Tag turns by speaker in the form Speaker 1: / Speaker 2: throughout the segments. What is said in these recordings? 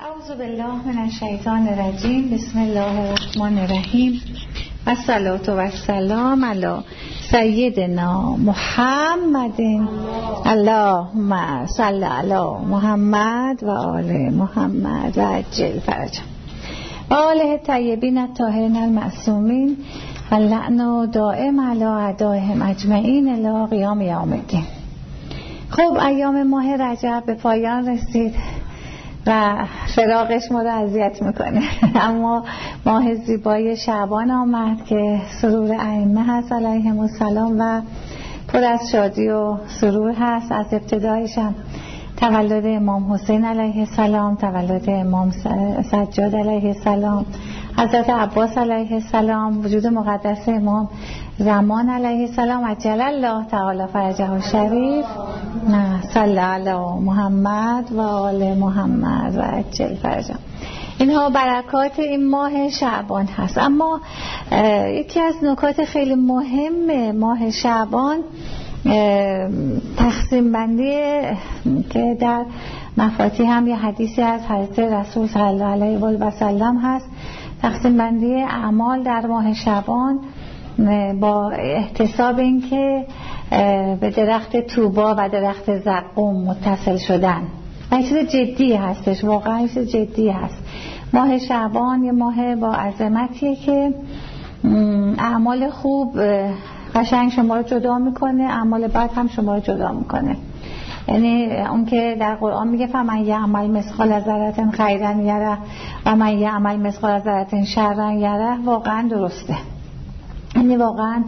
Speaker 1: اعوذ بالله من الشیطان الرجیم. بسم الله الرحمن الرحیم و الصلاة و السلام علی سیدنا محمد اللهم صل علی محمد و آل محمد و عجل فرجهم و آله الطیبین الطاهرین المعصومین و لعن دائم علی اعدائهم اجمعین الی قیام یوم الدین. خب ایام ماه رجب به پایان رسید و فراقش ما رو اذیت میکنه اما ماه زیبای شعبان آمد که سرور ائمه هست علیهم السلام و پر از شادی و سرور هست. از ابتدایش هم تولد امام حسین علیه السلام، تولد امام سجاد علیه السلام، حضرت عباس علیه السلام، وجود مقدس امام زمان علیه السلام عجل الله تعالی فرجه الشریف، صلی علی محمد و آل محمد و عجل فرجه. اینها برکات این ماه شعبان هست. اما یکی از نکات خیلی مهم ماه شعبان تقسیم بندی که در مفاتیح هم یه حدیثی از حضرت رسول صلی الله علیه و سلم هست. تقسیم بندی اعمال در ماه شعبان با احتساب این که به درخت طوبا و درخت زقوم متصل شدن و این چیز جدی هستش، واقعا این چیز جدی هست. ماه شعبان یه ماه با عظمتیه که اعمال خوب قشنگ شما رو جدا میکنه، اعمال بد هم شما رو جدا میکنه. یعنی اون که در قرآن میگه فمن یعمل مثقال ذره خیرا یره و من یعمل مثقال ذره شرا یره، واقعا درسته. یعنی واقعا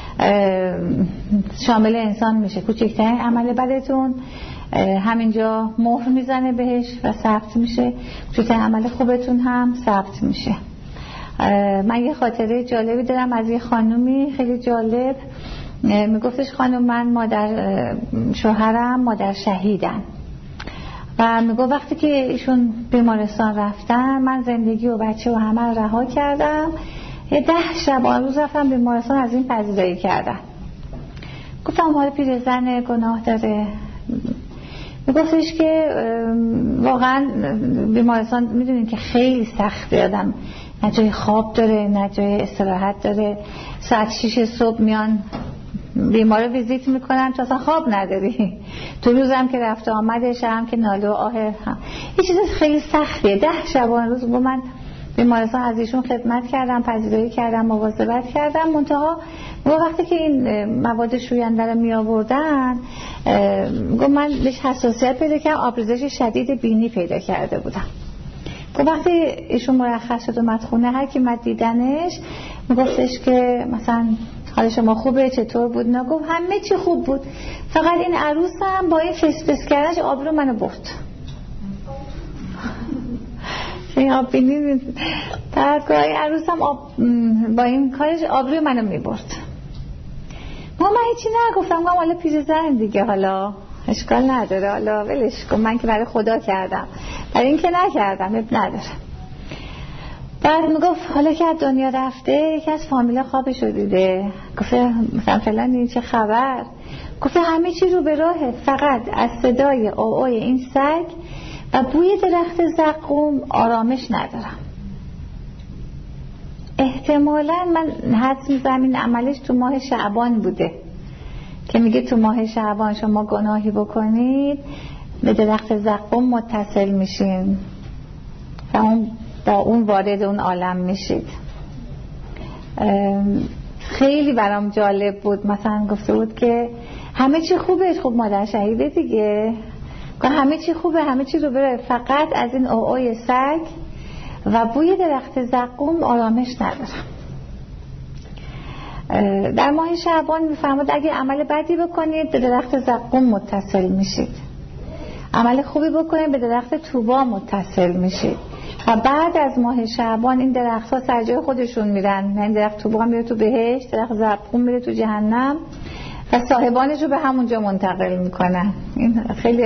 Speaker 1: شامل انسان میشه. کوچکترین عمل بدتون همینجا مهر میزنه بهش و ثبت میشه، کوچکترین عمل خوبتون هم ثبت میشه. من یه خاطره جالبی دارم از یه خانومی خیلی جالب. میگفتش خانم من شوهرم مادر شهیدن و میگفت وقتی که ایشون بیمارستان رفتن من زندگی و بچه و همه رو رها کردم، 10 شب آن روز رفتم بیمارستان از این پذیرایی کردن. گفتم حالا پیرزن گناه داره؟ میگفتش که واقعا بیمارستان میدونین که خیلی سخته، آدم نه جای خواب داره نه جای استراحت داره، ساعت 6 صبح میان بیمار ویزیت میکنن تو اصلا خواب نداری، تو روزم که رفته آمده شبم که ناله و آه هم. یه چیز خیلی سختیه. 10 شبانه روز با من بیمارستان از ایشون خدمت کردم، پذیرایی کردم، مواظبت کردم. منتها وقتی که این مواد شوینده رو می آوردن گفت من بهش حساسیت پیدا کردم، آبریزش شدید بینی پیدا کرده بودم. گفت وقتی ایشون مرخص شد اومد خونه، هر کی اومد دیدنش میگفتش که مثلا حال شما خوبه، چطور بود؟ نه گفت همه چی خوب بود، فقط این عروسم با این فسفس کردنش آبرو منو برد. این آب بینی ترکای عروسم با این کارش آبروی منو میبرد. من هیچی نگفتم، گفتم حالا پیرزن دیگه، حالا اشکال نداره، حالا ولش کن، من که برای خدا کردم، برای این که نکردم اب نداره. بعد میگفت حالا که از دنیا رفته یکی از فامیلا خوابشو دیده، گفت مثلا فلانی چه خبر؟ گفت همه چی رو به راهه، فقط از صدای آوای این سگ و بوی درخت زقوم آرامش ندارم. احتمالاً من حدس می‌زنم این عملش تو ماه شعبان بوده که میگه تو ماه شعبان شما گناهی بکنید به درخت زقوم متصل میشین و با اون وارد اون عالم میشید. خیلی برام جالب بود. مثلا گفته بود که همه چی خوبه، خب مادر شهیده دیگه، همه چی خوبه، همه چی رو بره، فقط از این اوعای سگ و بوی درخت زقوم آرامش ندارم. در ماه شعبان میفرماد اگه عمل بدی بکنید به درخت زقوم متصل میشید، عمل خوبی بکنید به درخت طوبا متصل میشید و بعد از ماه شعبان این درخت ها سر جای خودشون میرن. این درخت طوبا میره تو بهشت، درخت زقوم میره تو جهنم و صاحبانش رو به همونجا منتقل میکنن. این خیلی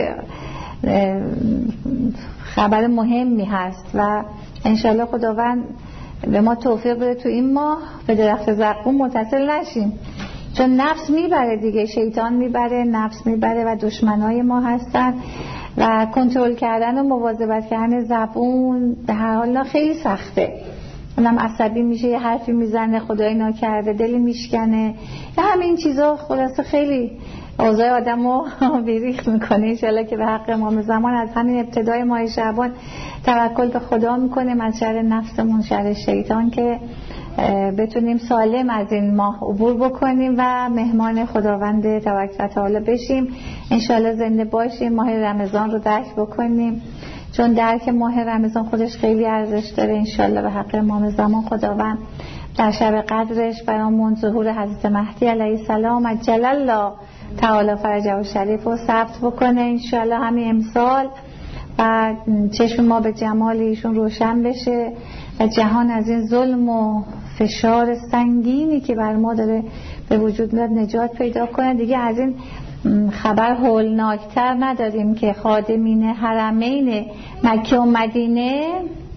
Speaker 1: خبر مهمی هست و انشالله خداوند به ما توفیق بده تو این ماه به درخت زقوم متصل نشیم، چون نفس میبره دیگه، شیطان میبره، نفس میبره و دشمنای ما هستن و کنترل کردن و مواظبت کردن زبون به هر حال خیلی سخته. اونم عصبی میشه، یه حرفی میزنه خدای ناکرده دلی میشکنه، یا همین چیزا خلاصه خیلی اوضاع آدمو بیریخت میکنه. انشالله که به حق امام زمان از همین ابتدای ماه شعبان توکل به خدا میکنیم از شر نفسمون، شر شیطان، که بتونیم سالم از این ماه عبور بکنیم و مهمان خداوند تبارک و تعالی بشیم. انشالله زنده باشیم، ماه رمضان رو درک بکنیم، چون درک ماه رمضان خودش خیلی ارزش داره. انشالله به حق امام زمان خداوند در شب قدرش برامون ظهور حضرت مهدی علیه السلام عجل الله تعالی فرجه و شریف رو ثبت بکنه انشالله همین امسال، و چشم ما به جمال ایشون روشن بشه و جهان از این ظلم و فشار سنگینی که بر ما داره به وجود میاد نجات پیدا کنه. دیگه از این خبر هولناکتر نداریم که خادمین حرمین مکه و مدینه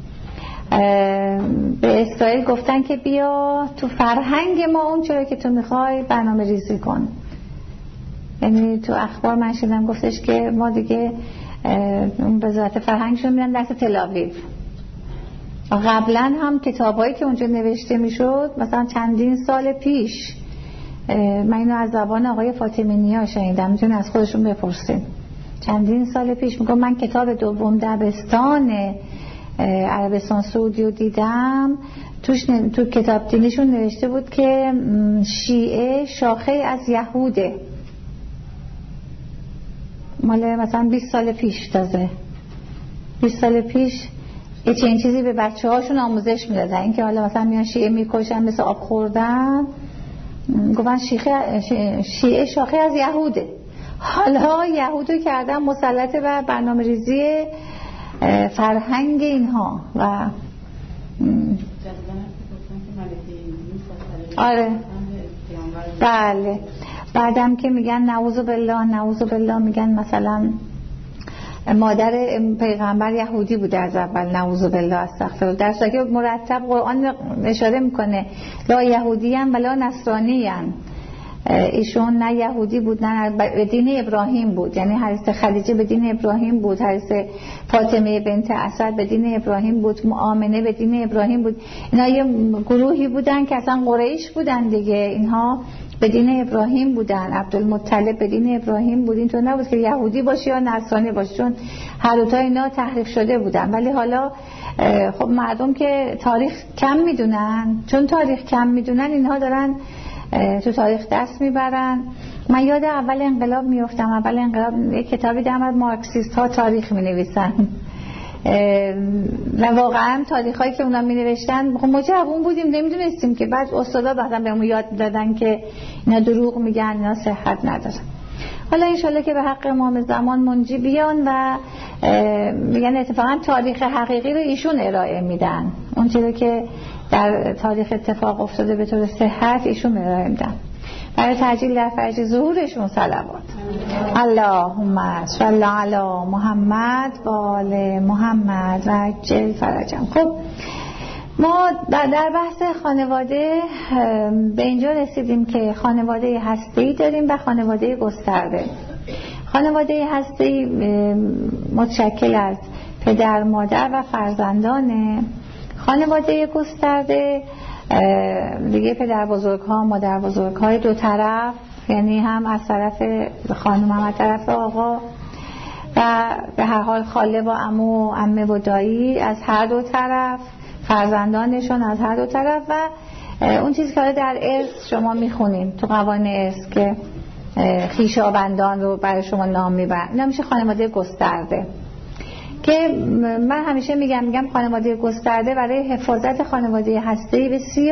Speaker 1: به اسرائیل گفتن که بیا تو فرهنگ ما اون چرا که تو میخوای برنامه ریزی کن. یعنی تو اخبار من شنیدم گفتش که ما دیگه وزارت فرهنگشون میرن دست تل‌آویو. قبلا هم کتابایی که اونجا نوشته میشد مثلا چندین سال پیش، من اینو از زبان آقای فاطمی نیا شنیدم، میتونید از خودشون بپرسید، چندین سال پیش میگم من کتاب دوم دبستان عربستان سعودی رو دیدم، تو کتاب دینیشون نوشته بود که شیعه شاخه از یهوده، مال مثلا 20 سال پیش، تازه 20 سال پیش یه چنین چیزی به بچه هاشون آموزش میدادن، اینکه حالا مثلا میان شیعه میکشن مثل آب خوردن، گفتن شیعه شاخه از یهوده. حالا یهودو کردن مسلط بر برنامه ریزی فرهنگ اینها و آره بله. بعدم که میگن نعوذ بالله میگن مثلا مادر پیغمبر یهودی بوده از اول، نعوذ بالله استغفر، در صورتی که مرتب قرآن اشاره میکنه لا یهودی ام ولا نصرانی ام، ایشون نه یهودی بود نه به دین ابراهیم بود، یعنی حضرت خدیجه به دین ابراهیم بود، حضرت فاطمه بنت اسد به دین ابراهیم بود، آمنه به دین ابراهیم بود. اینا یه گروهی بودن که اصلا قریش بودن دیگه، اینها به دین ابراهیم بودن، عبدالمطلب به دین ابراهیم بود، اینطور نبود که یهودی باشه یا نصرانی باشه، چون هر دو تا اینا تحریف شده بودن. ولی حالا خب مردم که تاریخ کم میدونن، چون تاریخ کم میدونن اینها دارن تو تاریخ دست میبرن. من یاد اول انقلاب میفتم، اول انقلاب یک کتابی در مارکسیست ها تاریخ مینویسن و واقعا تاریخایی که اونا مینوشتن خب ما جوون بودیم نمیدونستیم که، بعد استادا بعدم بهمون یاد دادن که اینا دروغ میگن، اینا صحت ندارن. حالا انشالله که به حق امام زمان منجی بیان و میگن اتفاقا تاریخ حقیقی رو ایشون ارائه میدن، اون چیزی که در تاریخ اتفاق افتاده به طور صحت ایشون ارائه میدن. برای تعجیل در فرج ظهورشون صلوات. اللهم صل علی محمد و آل محمد و عجل فرجهم. خب ما در بحث خانواده به اینجا رسیدیم که خانواده هسته‌ای داریم و خانواده گسترده. خانواده هسته‌ای متشکل از پدر، مادر و فرزندانه. خانواده گسترده دیگه پدر بزرگ ها، مادر بزرگ های دو طرف، یعنی هم از طرف خانم هم از طرف آقا، و به هر حال خاله و عمو و عمه و دایی از هر دو طرف، فرزندانشون از هر دو طرف، و اون چیزی که در ارث شما میخونین تو قوانین ارث که خویشاوندان رو برای شما نام میبرن، اینا میشه خانواده گسترده. که من همیشه میگم خانواده گسترده برای حفاظت خانواده هسته‌ای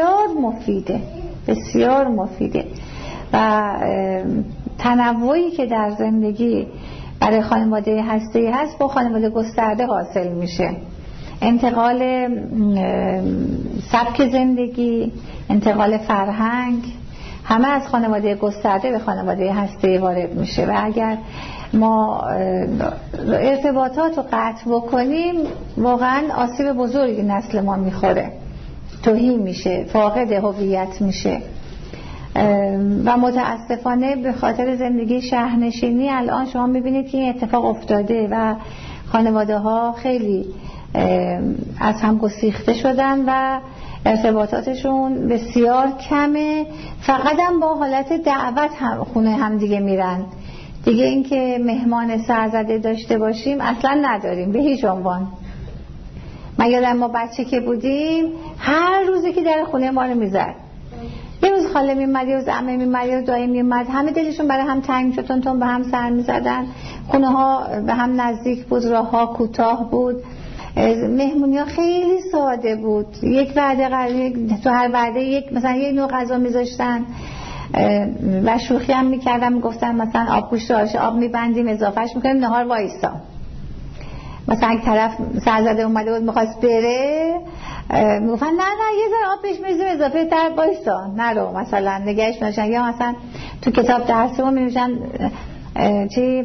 Speaker 1: بسیار مفیده و تنوعی که در زندگی برای خانواده هسته‌ای هست با خانواده گسترده حاصل میشه. انتقال سبک زندگی، انتقال فرهنگ، همه از خانواده گسترده به خانواده هسته‌ای وارد میشه و اگر ما ارتباطات رو قطع بکنیم واقعا آسیب بزرگی نسل ما میخوره، توهی میشه، فاقد هویت میشه. و متاسفانه به خاطر زندگی شهرنشینی الان شما میبینید که این اتفاق افتاده و خانواده ها خیلی از هم گسیخته شدن و ارتباطاتشون بسیار کمه، فقط هم با حالت دعوت خونه هم دیگه میرن دیگه. این که مهمان سرزده داشته باشیم اصلا نداریم به هیچ عنوان. من یادم ما بچه که بودیم هر روزی که در خونه ما رو میزد، یه روز خاله میمد، یه روز عمه میمد، یه روز دایی میمد، همه دلشون برای هم تنگ شد، تون به هم سر میزدن، خونه ها به هم نزدیک بود، راه ها کوتاه بود، مهمونی ها خیلی ساده بود. یک وعده تو هر وعده یک مثلا یک نوع غذا میذاشتن و شوخی هم میکردن، میگفتن مثلا آب گوشت آش آب میبندیم اضافهش میکنیم نهار وایسا. مثلا یک طرف سرزده اومده بود میخواست بره، میگفتن نه یه ذره آب بهش میریزیم اضافه تر وایسا نرو، مثلا نگهش می‌داشتن. یا مثلا تو کتاب درسمون می‌نوشتن چی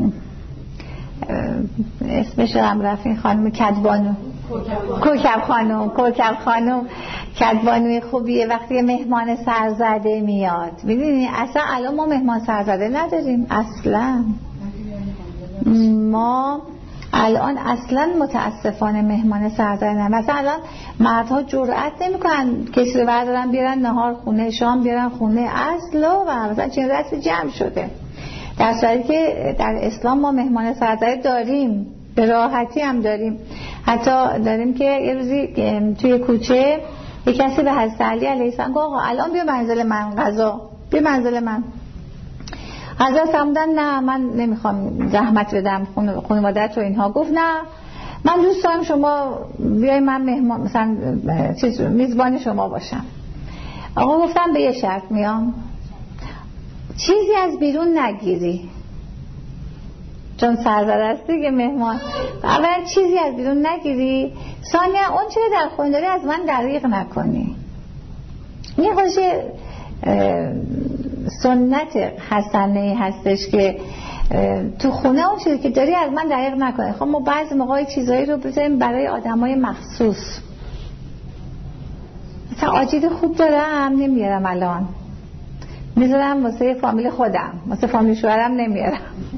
Speaker 1: اسمش هم رفت، این خانم کدبانو، کوکب خانم کدبانوی خوبیه. وقتی مهمان سرزده میاد، میدونی اصلا الان ما مهمان سرزده نداریم اصلا. ما الان اصلا متاسفانه مهمان سرزده نه. مثلا الان مردها جرئت نمیکنن کسی رو بردارن بیارن نهار خونه، شام بیارن خونه اصلا، و مثلا چنین رسمی جمع شده. در صورتی که در اسلام ما مهمان سرزده داریم، به راحتی هم داریم. حتی داریم که یه روزی توی کوچه یک کسی به حضرت علی علیه السلام گفت آقا الان بیا منزل من غذا، بیا منزل من. حضرت فرمودن نه من نمیخوام زحمت بدم خانواده‌ت و اینها. گفت نه من دوست دارم شما بیای من مهمان مثلا میزبان شما باشم. آقا گفتم به یه شرط میام، چیزی از بیرون نگیری، چون سرزده است دیگه مهمان. اول چیزی از بیرون نگیری، ثانیا اون چیزی در خونه داری از من دریغ نکنی. این خودش سنت حسنه هستش که تو خونه اون چیزی که داری از من دریغ نکنی. خب ما بعضی موقع چیزایی رو بذاریم برای آدمای مخصوص. مثلا آجیل خوب دارم نمیارم الان، میذارم واسه فامیل خودم، واسه فامیل شوهرم نمیارم.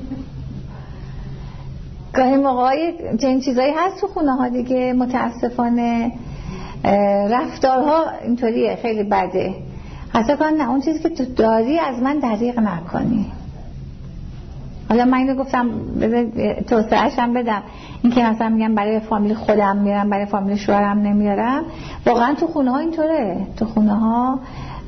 Speaker 1: گاهی موقعی چنین چیزایی هست تو خونه ها دیگه. متاسفانه رفتارها اینطوریه، خیلی بده. حتی کن نه اون چیزی که تو داری از من دریغ نکنی. حالا من اینو گفتم توسعه‌اش هم بدم، این که مثلا میگم برای فامیل خودم میارم برای فامیل شوهرم نمیارم، واقعا تو خونه ها اینطوره. تو خونه ها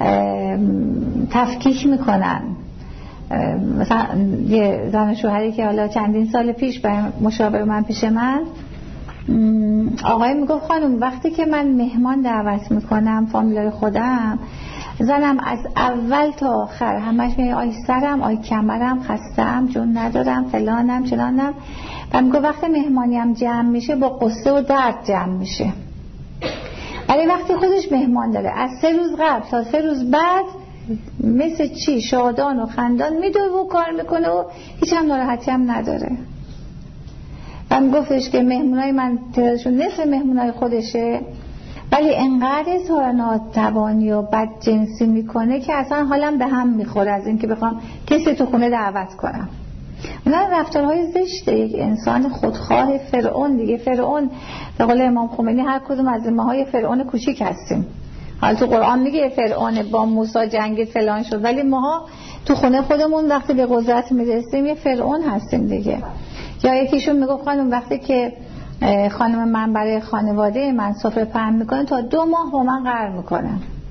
Speaker 1: تفکیک میکنن. مثلا یه زن شوهری که حالا چندین سال پیش مشاور من پیش من، آقای میگفت خانم وقتی که من مهمان دعوت میکنم فامیلای خودم، زنم از اول تا آخر همش میگه آی سرم آی کمرم خستم جون ندارم فلانم چنانم. و میگه وقتی مهمانیم جمع میشه با قصه و درد جمع میشه. ولی وقتی خودش مهمان داره از 3 روز قبل تا 3 روز بعد مثل چی شادان و خندان میدوه و کار میکنه و هیچ هم ناراحتی هم نداره. و میگفتش که مهمونای من تعدادشون نصف مهمونای خودشه، ولی انقدر اظهار ناتوانی و بد جنسی میکنه که اصلا حالم به هم میخوره از این که بخوام کسی تو خونه دعوت کنم. اونا رفتارهای زشته یک انسان خودخواه فرعون دیگه. فرعون به قول امام خمینی هر کدوم از ما های فرعون کوچیک هستیم. حالا تو قرآن میگه فرعون با موسی جنگید فلان شد، ولی ما تو خونه خودمون وقتی به قدرت میرسیم یه فرعون هستیم دیگه. یا یکیشون میگه خانم وقتی که خانم من برای خانواده من سفره پهن میکنه تا 2 ماه با من قرار میکنه.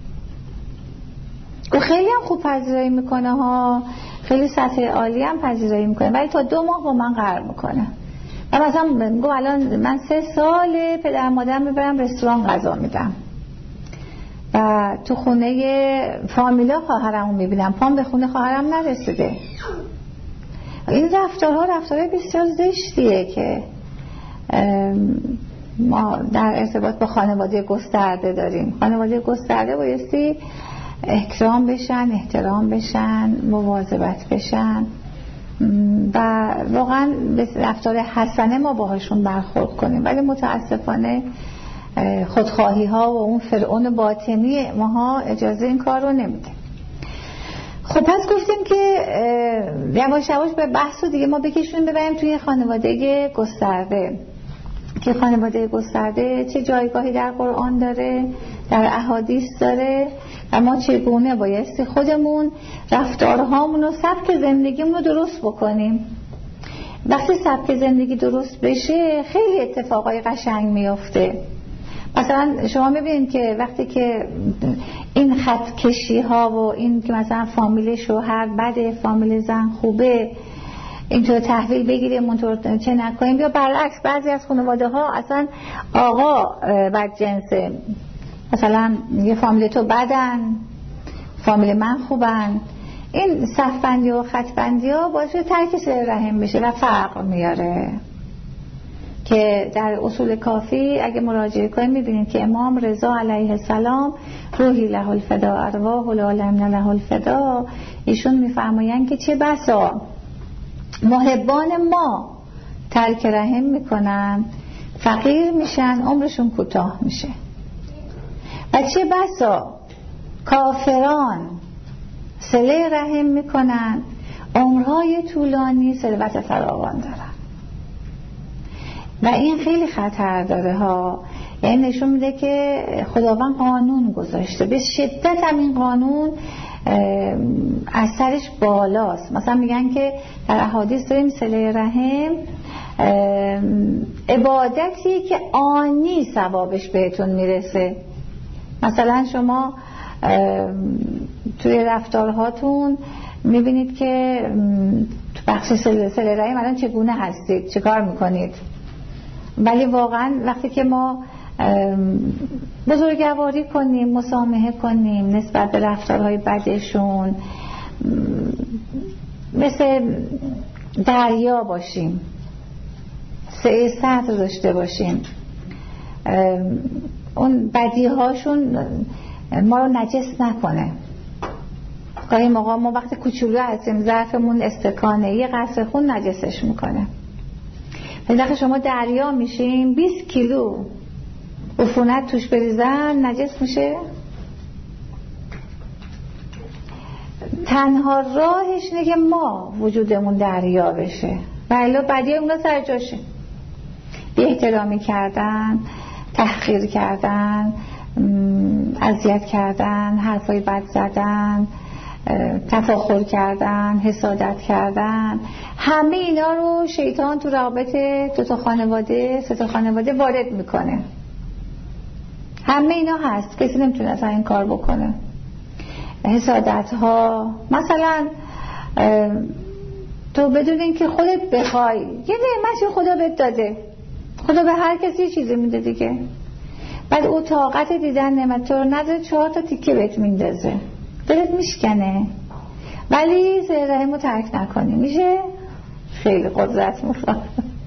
Speaker 1: و خیلی هم خوب پذیرایی میکنه ها، خیلی سطح عالی هم پذیرایی میکنه، ولی تا 2 ماه با من قرار میکنه. و مثلا میگه الان من 3 سال پدر مادرم میبرم رستوران غذا میدم و تو خونه فامیلا خواهرمو میبینم، پام به خونه خواهرم نرسیده. این رفتارها بسیار زشتیه که ما در ارتباط با خانواده گسترده داریم. خانواده گسترده بایستی اکرام بشن، احترام بشن، مواظبت بشن و واقعا به رفتار حسنه ما باهاشون برخورد کنیم. ولی متاسفانه خودخواهی ها و اون فرعون باطنی ماها اجازه این کار رو نمیده. خب پس گفتیم که یواش یواش به بحث و دیگه ما بکشونیم ببریم توی خانواده گسترده، که خانواده گسترده چه جایگاهی در قرآن داره، در احادیث داره و ما چگونه بایستی خودمون رفتارهامون و سبک زندگیمون رو درست بکنیم. وقتی سبک زندگی درست بشه خیلی اتفاقای قشنگ میفته. مثلا شما میبینید که وقتی که این خط کشی ها و این که مثلا فامیل شوهر بده فامیل زن خوبه اینطور تحویل بگیریم اونطور چه نکنیم، یا برعکس بعضی از خانواده ها اصلا آقا بدجنسه، مثلا یه فامیل تو بدن فامیل من خوبن، این صفبندی و خطبندی ها باعث ترک صله رحم بشه و فرق میاره. که در اصول کافی اگه مراجعه کنیم میبینید که امام رضا علیه السلام روحی له الفدا ارواح العالمین له الفدا، ایشون میفرمایند که چه بسا محبان ما ترک رحم میکنن فقیر میشن عمرشون کوتاه میشه، و چه بسا کافران صله رحم میکنن عمرهای طولانی ثروت فراوان دارن. و این خیلی خطر داره ها، یعنی نشون میده که خداوند قانون گذاشته، به شدت هم این قانون اثرش بالاست. مثلا میگن که در احادیث داریم صله رحم عبادتی که آنی ثوابش بهتون میرسه. مثلا شما توی رفتارهاتون میبینید که تو بخش صله رحم الان چگونه هستید، چه کار میکنید، ولی واقعا وقتی که ما بزرگواری کنیم، مسامحه کنیم نسبت به رفتارهای بدشون، مثل دریا باشیم، سعی صدر داشته باشیم، اون بدیهاشون ما رو نجس نکنه. گاهی موقع ما وقتی کوچولو هستیم ظرفمون استکانه، یه قطره خون نجسش میکنه. وقتی شما دریا میشیم 20 کیلو عفونت توش بریزن نجس میشه. تنها راهش اینه که ما وجودمون دریا بشه و الا بدیه اونا سر جاشه. بی احترامی کردن، تحقیر کردن، اذیت کردن، حرفای بد زدن، تفاخر کردن، حسادت کردن، همه اینا رو شیطان تو روابط دو تا خانواده، سه تا خانواده وارد میکنه. همه اینا هست، کسی نمیتونه اصلا این کار بکنه. حسادت ها، مثلا تو بدون اینکه خودت بخوای یه نعمتی خدا بهت داده، خدا به هر کسی یه چیزی میده دیگه، بعد او طاقت دیدن نعمت رو نداره 4 تا تیکه بهت میندازه، دلت میشکنه، ولی صله رحم رو ترک نکنی میشه. خیلی قدرت میخواد،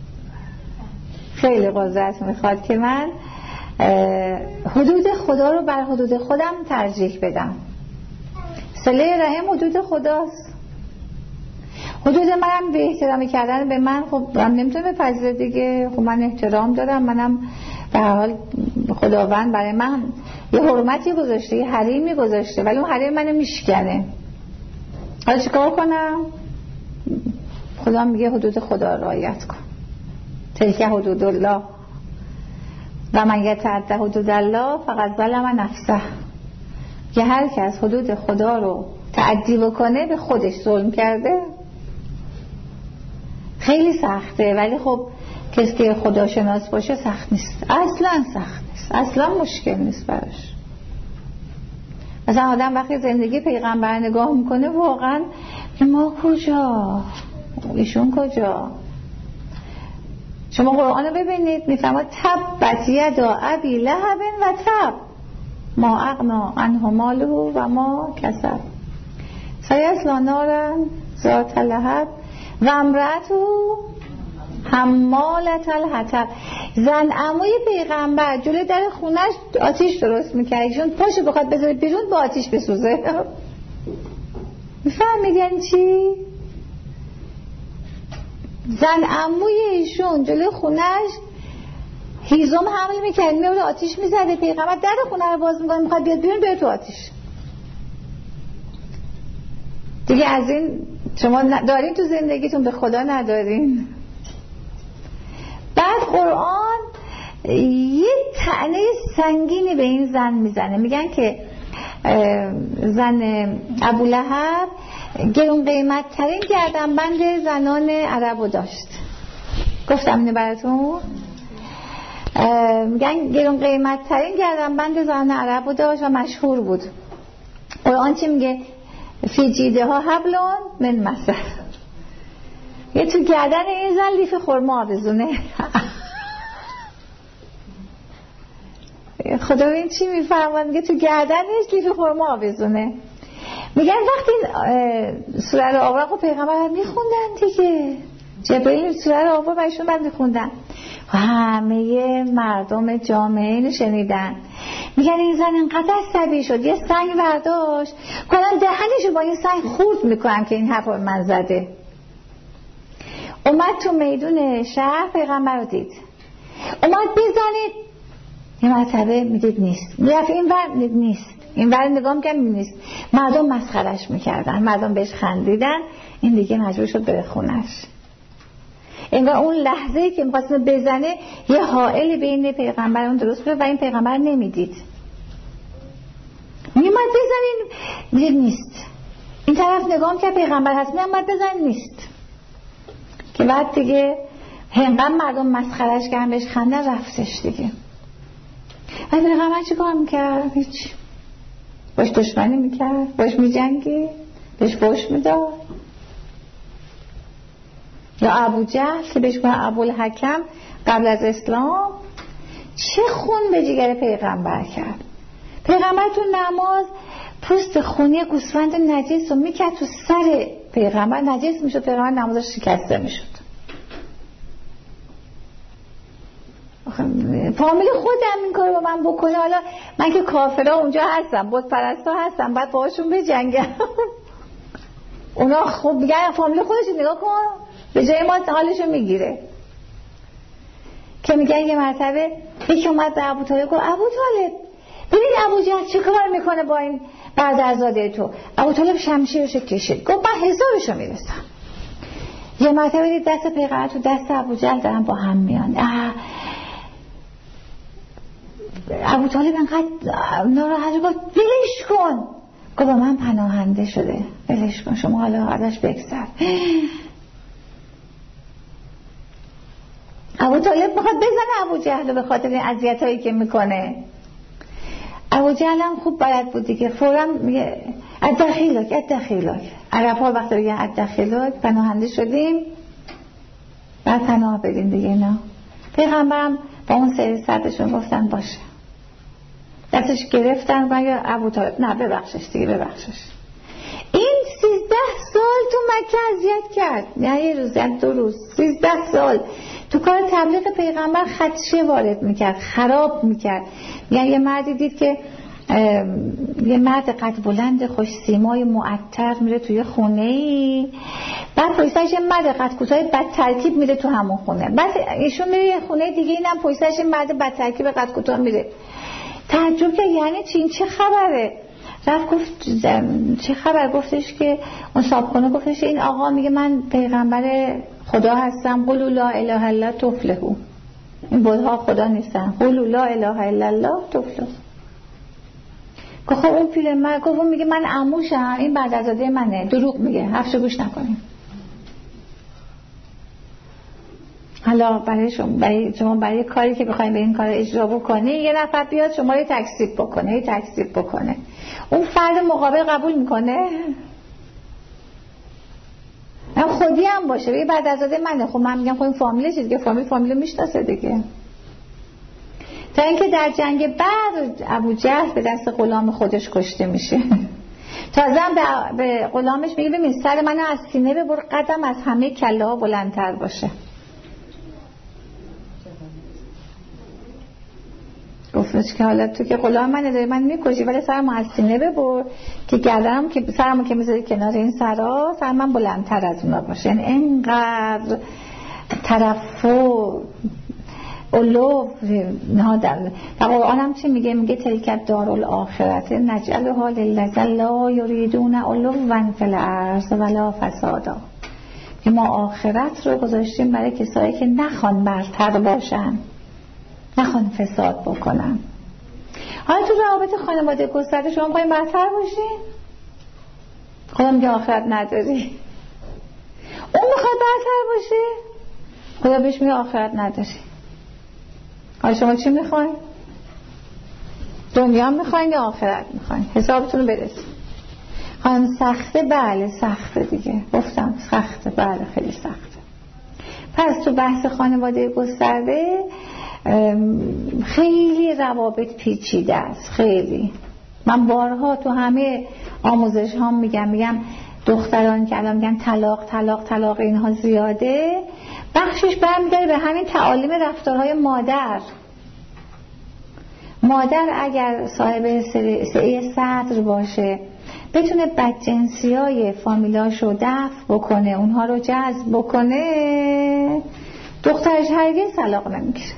Speaker 1: خیلی قدرت میخواد که من حدود خدا رو بر حدود خودم ترجیح بدم. صله رحم حدود خداست، حدود منم به احترامی کردن به من خب من نمیتونه بپذیره دیگه. خب من احترام دارم، منم به هر حال خداوند برای من یه حرمتی گذاشته، یه حریمی گذاشته، ولی اون حریم منو میشکنه. حالا چیکار کنم؟ خدا میگه حدود خدا رو رعایت کن. تلک حدود الله و من یتعدی حدود الله فقط ظلم نفسه. که هر کس حدود خدا رو تعدی بکنه به خودش ظلم کرده. خیلی سخته، ولی خب کسی که خداشناس باشه سخت نیست، اصلا سخت نیست، اصلا مشکل نیست براش. مثلا آدم وقتی زندگی پیغمبر نگاه میکنه واقعا ما کجا ایشون کجا. شما قرآن رو ببینید میفرماد تبت یدا ابی لهب و تب ما اغنا عنه ماله و ما کسب سیصلی نارا ذات لهب و امرأته حمالة الحطب. زن عموی پیغمبر جلوی در خونش آتیش درست میکرد، ایشون پاشو بخواد بذاره بیرون با آتیش بسوزه. میفهمید یعنی چی؟ زن عموی ایشون جلوی خونش هیزم حمل میکرد، میورد آتیش میزده، پیغمبر در خونه رو باز میکنه میخواد بیاد بیرون بره تو آتیش. دیگه از این شما دارین تو زندگیتون، به خدا ندارین. بعد قرآن یه طعنه سنگینی به این زن میزنه. میگن که زن ابولهب گرون قیمت ترین گردنبند زنان عربو داشت. گفتم اینو براتون. میگن گرون قیمت ترین گردنبند زنان عربو داشت و مشهور بود. قرآن چی میگه؟ فی جیده ها حبلون من مسد. یه تو گردن این زن لیف خرما آویزونه. خدا این چی میفرماد؟ میگه تو گردنش لیف خرما آویزونه. میگن وقتی سوره رو آورد و پیغمبر میخوندن دیگه، جبرئیل سوره رو آورد برشون بعد میخوندن و همه مردم جامعه اینو شنیدن. میگن این زن انقدر عصبی شد یه سنگ برداشت کنن دهنشو با این سنگ خورد میکنم که این حرف من زده. اومد تو میدون شهر پیغمبر رو دید، اومد بزنید، یه مرتبه میدید نیست، میرفت این ور نیست، این ور نگاه میکنم نیست. مردم مسخرش میکردن، مردم بهش خندیدن. این دیگه مجبور شد بره خونش. انگار اون لحظه‌ای که می‌خواست بزنه یه حائل بین پیغمبر اون درست بود و این پیغمبر نمیدید. میومد بزنین میگه نیست. این طرف نگاه می‌کرد پیغمبر هست، میومد بزن نیست. که بعد دیگه هنگام مردم مسخرهش کردن بهش خندن رفتش دیگه. بعد پیغمبر چیکار می‌کرد؟ هیچ. باش دشمنی می‌کرد، باش می‌جنگید، بهش فحش میداد. یا ابو جهل که بهش گفتن ابوالحکم قبل از اسلام چه خون به جگر پیغمبر کرد. پیغمبر تو نماز پوست خونی گوسفند نجس رو میکرد تو سر پیغمبر، نجس میشد، پیغمبر نمازش شکسته میشد. فامیل خودم این کارو با من بکنه، حالا من که کافرها اونجا هستم، بت پرستا هستم، بعد باهاشون بجنگم. اونا خب میگن فامیل خودش نگاه کن، به جای ما حالشو میگیره. که میگن یه مرتبه یکی اومد به ابو طالب گفت ابو طالب ببین ابو جهل چه کار میکنه با این برادرزاده تو. ابو طالب شمشیرشو کشید گفت من حسابشو میرسم. یه مرتبه دید دست پیغمبر تو دست ابو جهل دارن با هم میان. ابو طالب انقدر ناراحت گفت ولش کن. گفت من پناهنده شده، ولش کن، شما حالا ازش بگذر. ابو طالب میخواد بزنه ابو جهل به خاطر این اذیتایی که میکنه. ابو جهل هم خوب بلد بود دیگه، فوراً میگه ادخیلاک. عرب‌ها وقتی میگن ادخیلاک پناهنده شدیم، بعد پناه بدیم دیگه. اینا پیغمبرم با اون سری سرشون گفتن باشه، دستش گرفتن و یا ابو طالب نه ببخشش دیگه، ببخشش. این 13 سال تو مکه اذیت کرد، نه یه روز نه 2 روز، 13 سال تو کار تبلیغ پیغمبر خدشه وارد میکرد، خراب میکرد. یعنی یه مردی دید که یه مرد قد بلند خوش سیمای معطر میره توی خونه‌ای، بعد پشتش یه مرد قد کوتاه بد ترکیب میره تو همون خونه، بعد ایشون میره یه خونه دیگه، اینم پشتش یه مرد بد ترکیب قد کوتاه میره. تعجب کرد یعنی چه خبره؟ رفت گفت چه خبر؟ گفتش که اون صاحبخونه گفتش این آقا میگه من پیغمبر خدا هستم، قولوا لا اله الا الله تفلحوا. این بت‌ها خدا نیستن، قولوا لا اله الا الله تفلحوا. گفت خب اون پیرمرد گفت میگه من عموشم، این برادرزاده منه، دروغ میگه، حرفشو گوش نکنیم. حالا برای شما برای کاری که بخواید به این کار اجرا بکنی، یه نفر بیاد شما رو تکذیب بکنه، اون فرد مقابل قبول میکنه؟ هم خودی هم باشه بگه برادرزاده منه، خب من میگم خب این فامیله چیه دیگه، فامیل میشناسه دیگه. تا اینکه در جنگ بعد ابو جهل به دست غلام خودش کشته میشه. تازه به غلامش میگه ببین سر منو از سینه ببر، قدم از همه کله ها بلندتر باشه. گفتش که حالا تو که غلام منه داری من میکشی، ولی سرمو از سینه ببر که گردنم که سرمو که میذاری کنار این سرا، سر من بلندتر از اونا باشه. یعنی اینقدر ترفع علو در قرآن هم چی میگه؟ میگه تلک دارالآخرت نجعلها للذین لا یریدون علوا فی الارض ولا فسادا، که ما آخرت رو گذاشتیم برای کسایی که نخوان برتر باشن، نخوان فساد بکنن. حالا تو روابط خانواده گسترده شما میخواین برتر باشین؟ خدا میگه آخرت نداری. اون میخواد برتر باشه، خدا بهش میگه آخرت نداری. حالا شما چی میخواین؟ دنیا میخواین یا آخرت میخواین؟ حسابتون رو برسید. خانم سخته؟ بله سخته دیگه، گفتم سخته، بله خیلی سخته. پس تو بحث خانواده گسترده خیلی روابط پیچیده است، خیلی. من بارها تو همه آموزش ها میگم دختران که الان میگن طلاق طلاق طلاق اینها زیاده، بخشش برمیگرده به همین تعالیم رفتارهای مادر. مادر اگر صاحب سعی صدر باشه، بتونه بدجنسیای فامیلاشو دفع بکنه، اونها رو جذب بکنه، دخترش هرگز طلاق نمیگیره.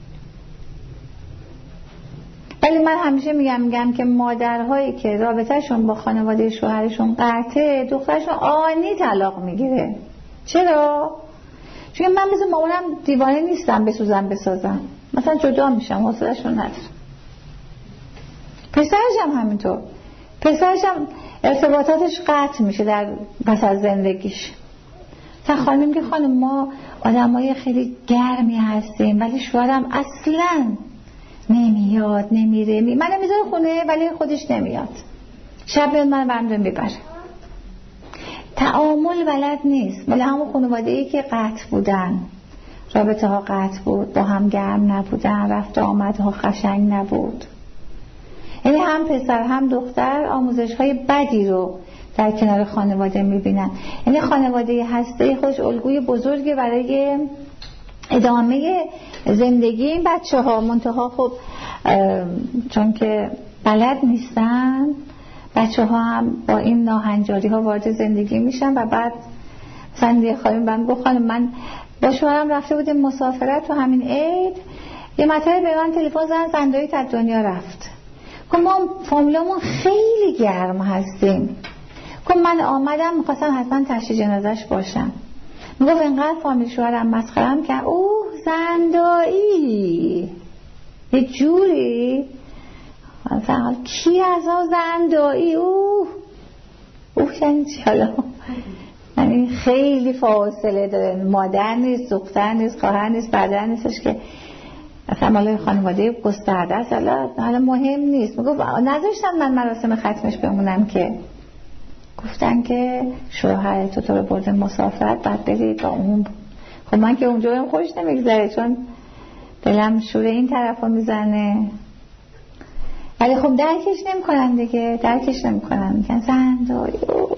Speaker 1: ولی من همیشه میگم که مادرهایی که رابطهشون با خانواده شوهرشون قطعه، دخترشون آنی طلاق میگیره. چرا؟ چون من مثل مامانم دیوانه نیستم بسازم، مثلا جدا میشم، حوصله‌شون ندارم. پسرش هم همینطور، پسرش هم ارتباطاتش قطع میشه در پس از زندگیش. تا خانم که خانم ما آدمای خیلی گرمی هستیم ولی شوهرم اصلاً نمیاد، نمیره، منو میذاره خونه ولی خودش نمیاد، شب میاد من برم میبره. تعامل بلد نیست. ولی همون خانواده‌ای که قطع بودن، رابطه ها قطع بود، با هم گرم نبودن، رفت آمدها قشنگ نبود، یعنی هم پسر هم دختر آموزش های بدی رو در کنار خانواده میبینن. یعنی خانواده هسته خودش الگوی بزرگی برای ادامه زندگی این بچه ها. منتها خب چون که بلد نیستن، بچه ها هم با این ناهنجاری ها وارد زندگی میشن و بعد مثلا یه خانم بهم گفت خانم من با شوهرم رفته بودیم مسافرت تو همین عید، یه مطلب به من تلفن زدن زندایی از دنیا رفت. که ما فامیلامون خیلی گرم هستیم، که من آمدم میخواستم حتما تشییع جنازش باشم. میگفت اینقدر فامیل شوهرم مسخرم که اوه زندایی یه جوری مثلا کی از ها زندایی اوه یعنی چی حالا؟ یعنی خیلی فاصله داره، مادر نیست، دختر نیست، خواهر نیست، برادر نیستش که مثلا مال خانواده گسترده است. حالا مهم نیست. میگفت نذاشتن من مراسم ختمش بمونم که گفتن که شوهر تو رو برده مسافرت بعد بری با اون. خب من که اونجا بهم خوش نمیگذره چون دلم شوره این طرفا میزنه، ولی خب درکش نمیکنن دیگه، درکش نمیکنن، میگن زندایی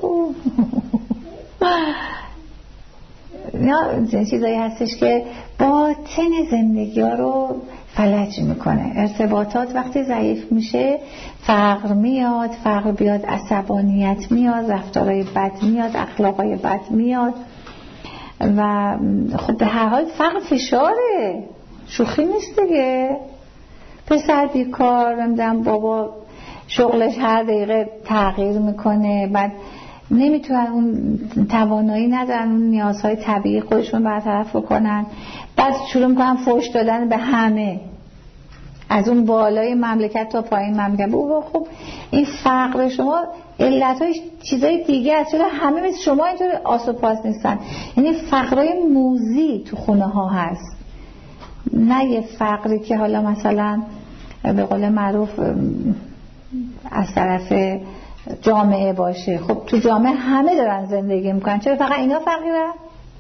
Speaker 1: نه. چیزایی هستش که باطن زندگی ها رو فلج میکنه. ارتباطات وقتی ضعیف میشه فقر میاد، فقر بیاد عصبانیت میاد، رفتارهای بد میاد، اخلاقهای بد میاد و خب به هر حال فقر فشاره، شوخی نیست دیگه. پسر بیکار، نمیدونم بابا شغلش هر دقیقه تغییر میکنه، بعد نمیتونن اون توانایی ندارن اون نیازهای طبیعی خودشون برطرف بکنن، بعد شروع میکنن فحش دادن به همه، از اون بالای مملکت تا پایین مملکت. خب این فقر شما علتهای چیزای دیگه است، چرا همه مثل شما اینطور آس و پاس نیستن؟ یعنی فقرای موذی تو خونه ها هست، نه یه فقری که حالا مثلا به قول معروف از طرف جامعه باشه. خب تو جامعه همه دارن زندگی میکنن، چرا فقط اینا فقیرن؟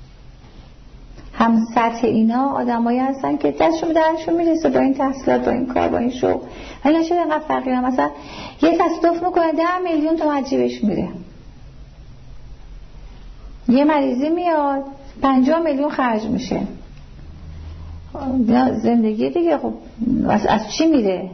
Speaker 1: هم سطح اینا آدمایی هستن که دستشون به درشون میرسه با این تحصیلات، با این کار، با این شغل، ولی چرا اینقدر فقیرن؟ مثلا یه تصادف میکنه 10 میلیون تا جیبش میره، یه مریضی میاد 50 میلیون خرج میشه. زندگی دیگه. خب از چی میره؟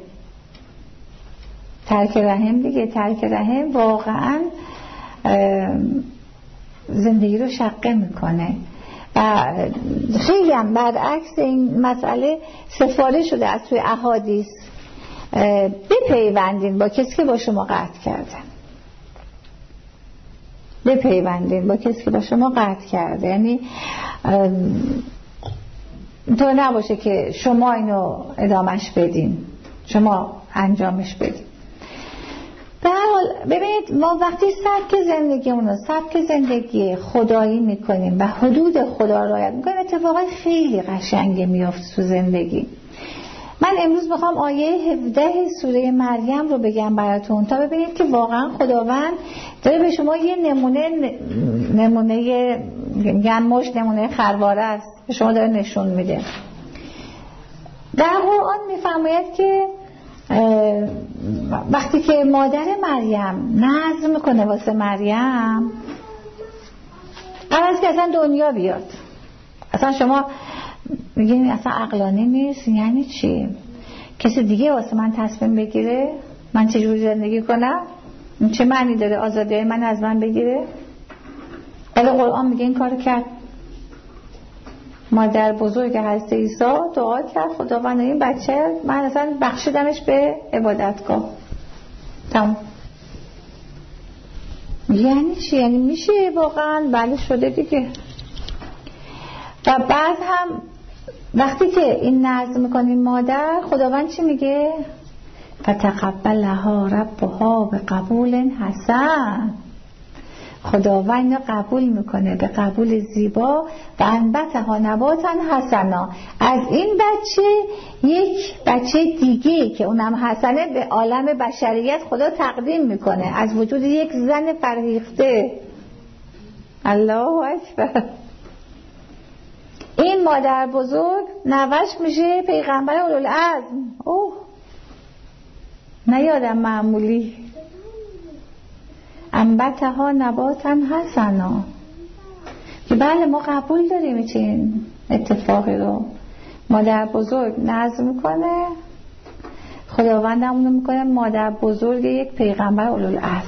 Speaker 1: ترک رحم دیگه. ترک رحم واقعا زندگی رو شقه میکنه و خیلی هم برعکس این مسئله سفارش شده از توی احادیث، بپیوندین با کسی که با شما قطع کرده، بپیوندین با کسی که با شما قطع کرده. یعنی تو نباشه که شما اینو ادامش بدین، شما انجامش بدین. به هر حال ببینید، ما وقتی سبک زندگیمون رو سبک زندگی خدایی میکنیم و حدود خدا رو رعایت میکنیم، اتفاقای خیلی قشنگی میفته تو زندگی. من امروز میخوام آیه 17 سوره مریم رو بگم براتون تا ببینید که واقعا خداوند داره به شما یه نمونه میگن مشت نمونه خرواره است به شما داره نشون میده. در قرآن میفرماید که وقتی که مادر مریم نظر میکنه واسه مریم، قرار که اصلا دنیا بیاد، اصلا شما میگین اصلا عقلانی نیست. یعنی چی؟ کسی دیگه واسه من تصمیم بگیره من چجوری زندگی کنم؟ چه معنی داره آزادی من از من بگیره؟ ولی قرآن میگه این کارو کرد. مادر بزرگ حضرت عیسی دعا کرد خداوند این بچه من اصلا بخشیدمش به عبادتگاه. تمام. یعنی چی؟ یعنی میشه واقعا؟ بله شده دیگه. و بعد هم وقتی که این نظر میکنیم مادر، خداوند چی میگه؟ فتقبلها ربها به قبول حسن. خداوند قبول میکنه به قبول زیبا و انبتها نباتا حسنا. از این بچه یک بچه دیگه که اونم حسنه به عالم بشریت خدا تقدیم میکنه از وجود یک زن فرهیخته. الله اکبر. این مادر بزرگ نوش میشه پیغمبر اولوالعزم. اوه نه یادم معمولی. انبتها نباتا حسنا، که بله ما قبول داریم چین اتفاقی رو. مادر بزرگ نظر میکنه، خداوند همونو میکنه مادر بزرگ یک پیغمبر اولوالعزم.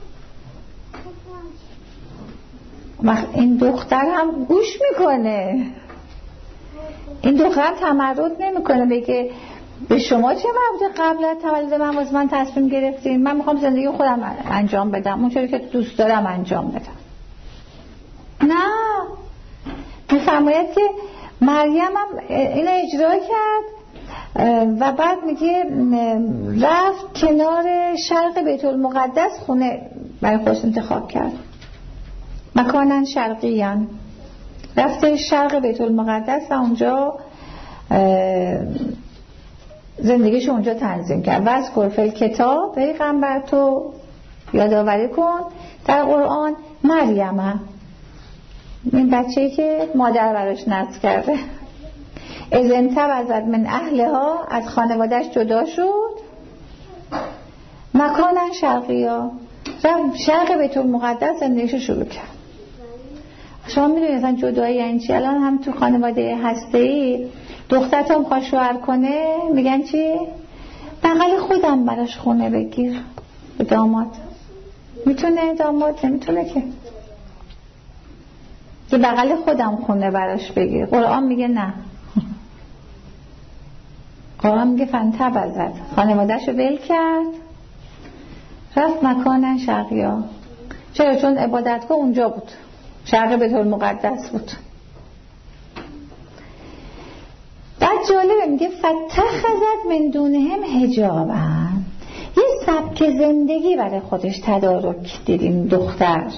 Speaker 1: وقت این دختر هم گوش میکنه، این دختر تمرد نمیکنه بگه به شما چه مربوطه قبل از تولد من واسه من تصمیم گرفتین، من میخوام زندگی خودم انجام بدم اونطوری که دوست دارم انجام بدم. نه، میفرماید که مریم هم اینو اجرا کرد و بعد میگه رفت کنار شرق بیت المقدس خونه برای خودش انتخاب کرد، مکانن شرقیان، رفته شرق بیت المقدس و اونجا زندگیش اونجا تنظیم کرد. و از کرفل کتاب پیغمبر تو یادآوری کن در قرآن مریم، این بچه‌ای که مادر براش نذر کرده، از انتبذت من اهلها، از خانوادهش جدا شد، مکانن شرقیا، شرق بیت المقدس زندگیشو شروع کرد. شما میدونید اصلا جدایی یعنی چی؟ الان هم تو خانواده هسته‌ای دخترت هم خواه شوهر کنه میگن چی؟ بغل خودم براش خونه بگیر به داماد. میتونه داماد؟ نمیتونه که بغل خودم خونه براش بگیر. قرآن میگه نه. قرآن میگه فانتبذت، خانوادهشو ول کرد رفت مکان شرقیا. چرا؟ چون عبادتگاه اونجا بود، شرق بیت المقدس بود. بعد جالبه میگه فتخذت من دونهم حجابا، یه سبک زندگی برای خودش تدارک دیدیم دختر،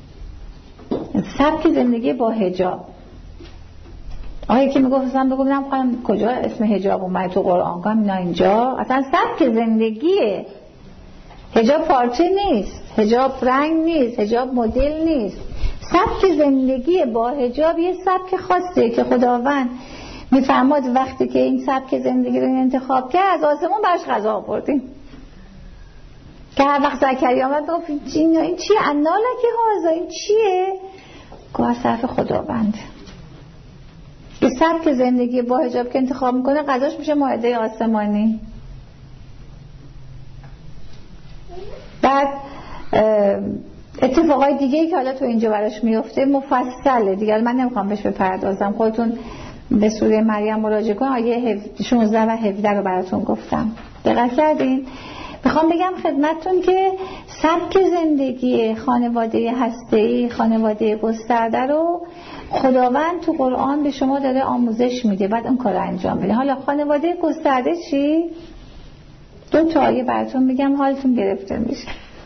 Speaker 1: سبک زندگی با حجاب. آقایی که میگفتم بگم خانم کجا اسم حجاب اومد تو قرآن؟ گفتم نه اینجا اصلا سبک زندگیه. حجاب پارچه نیست، حجاب رنگ نیست، حجاب مدل نیست، سبک زندگی با حجاب یه سبک خاصیه که خداوند میفرماد وقتی که این سبک زندگی رو انتخاب کرد از آسمون برش غذا آوردیم. که هر وقت زکریا آمد گفت این چیه؟ انالک هازا، این چیه؟ گفت صرف خداوند. یه سبک زندگی با حجاب که انتخاب میکنه غذاش میشه مائده آسمانی. بعد اتفاقای دیگه‌ای که حالا تو اینجا براش میفته مفصله دیگه، من نمیخوام بهش بپردازم، خودتون به سوره مریم مراجعه کنید. آیه 16 و 17 رو براتون گفتم، دقت کردین؟ میخوام بگم خدمتتون که سبک زندگی خانواده هسته‌ای، خانواده گسترده رو خداوند تو قرآن به شما داره آموزش میده، بعد اون کار رو انجام بده. حالا خانواده گسترده چی؟ 2 آیه براتون میگم، حالتون گرفته میشه.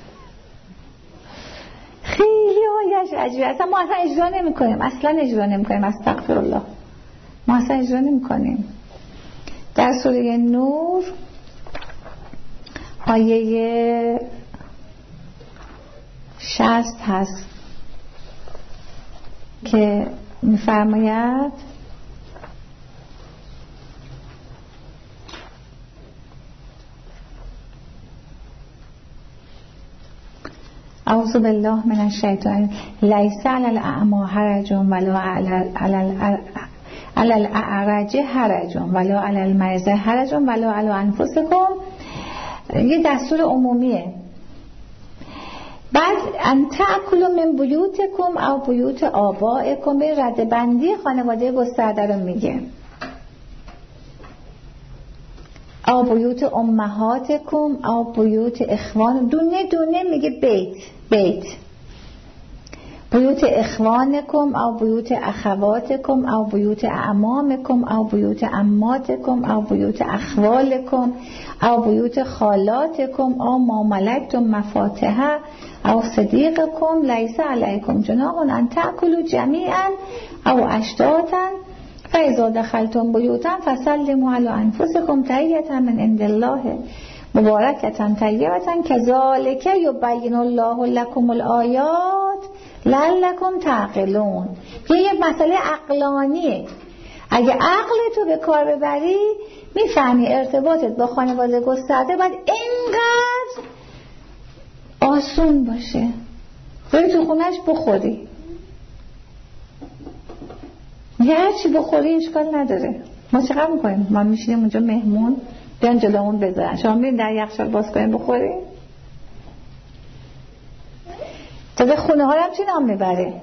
Speaker 1: خیلی آیه‌اش عجیبه، اصلا ما اصلا اجرا نمی کنیم، استغفرالله، ما اصلا اجرا نمی کنیم. در سوره نور آیه 60 هست که میفرماید اعوذ بالله من الشیطان، لیس علی الاعمی حرج ولا علی الاعرج حرج ولا علی المرض حرج ولا علی انفسکم. یه دستور عمومیه. بعد ان تاکلوا من بیوتکم او بیوت آبائکم، به رده بندی خانواده گسترده رو میگه. او بیوت امهاتکم او بیوت اخوان، دونه دونه میگه بیت بیوت اخوانکم او بیوت اخواتکم او بیوت اعمامکم او بیوت عماتکم او بیوت اخوالکم او بیوت خالاتکم او ما ملکتم مفاتحه او صدیقکم لیس علیکم جناح ان تأکلوا جمیعا او اشتاتا فاذا دخلتم بیوتا فسلموا علی انفسکم تحیة من عند الله مبارکة طیبة کذالک یبین الله لکم الآیات لعلکم تعقلون. یه مسئله عقلانیه. اگه عقل تو به کار ببری میفهمی ارتباطت با خانواده گسترده باید اینقدر آسون باشه. بری تو خونهش بخوری، یه هرچی بخوری اشکال نداره. ما چقدر میکنیم؟ ما میشینیم اونجا مهمون بیان جلومون بذارن، شما میرین در یخچال باز کنیم بخوریم. تا خونه ها رو هم چی نام میبره؟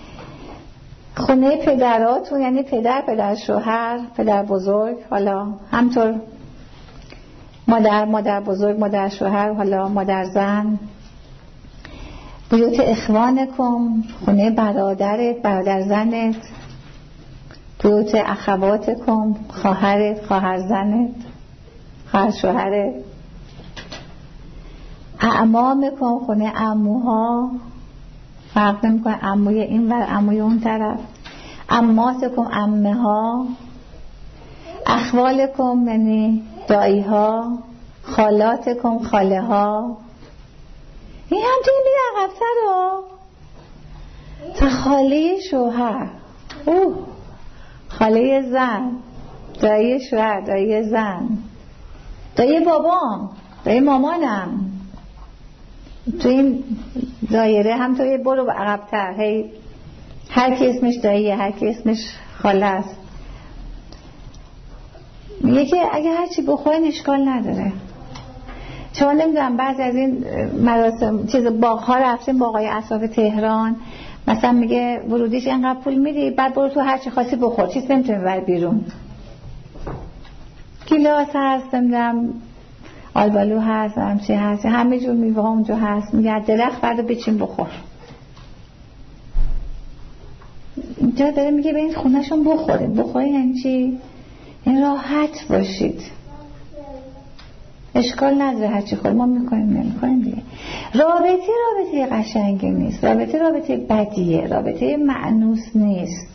Speaker 1: خونه پدراتون، یعنی پدر شوهر، پدر بزرگ، حالا همطور مادر بزرگ، مادر شوهر، حالا مادر زن. بیوت اخوانکم، خونه برادرت، برادر زنت. بیوت اخواتکم، خواهرت، خواهر زنت، خواهر شوهرت. اعمامکم، خونه عموها، فرق نمیکنه عموی این ور عموی اون طرف. عماتکم، عمه ها. اخوالکم یعنی دایی ها. خالاتکم، خاله ها. این هم تو این میره عقب‌تر ها، تا خاله شوهر، خاله زن، دایی شوهر، دایی زن، دایی بابام، دایی مامانم. تو این دایره هم تو یه برو عقب‌تر، هی هر کی اسمش داییه، هر کی اسمش خاله است. میگه که اگه هرچی بخورین اشکال نداره. شما نمیدونم بعضی از این مراسم باغ‌ها رفتیم، باغ‌های اطراف تهران، مثلا میگه ورودیش اینقدر پول میدی، بعد برو تو هرچی خواستی بخور، چیز نمیتونی ببر بیرون. گیلاس هست، نمیدونم آلبالو هست، همچی هست، همه جور میوه ها اونجا هست. میگه درخت فردا بچین بخور. اینجا داره میگه به این خونهشون بخورید یعنی چی؟ این راحت باشید، اشکال نداره هرچی خود ما میکنیم نمیکنیم دیگه. رابطه قشنگی نیست، رابطه بدیه، رابطه مأنوس نیست.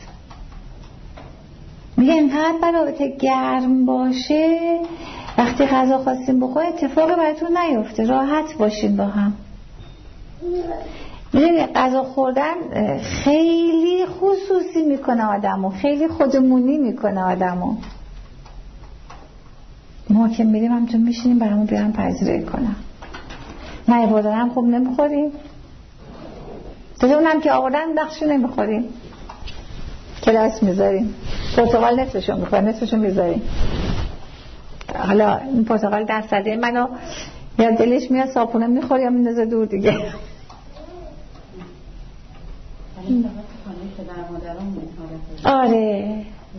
Speaker 1: میگه اینقدر رابطه گرم باشه وقتی غذا خواستیم بخورید اتفاقی براتون نیفته، راحت باشین با هم. میدونی غذا خوردن خیلی خصوصی میکنه آدمو، خیلی خودمونی میکنه آدمو. ما که میریم همچون میشینیم برامون بیارن پذیرایی کنم، نه بردن هم خوب نمیخوریم، اونم که آوردن بخشی نمیخوریم، کلاس میذاریم، پرتقال نصفشون میخوریم نصفشون میذاریم. حالا این پرتقال در صده منو یا دلش میاد صاپونه میخوری یا میندازه دور دیگه. آره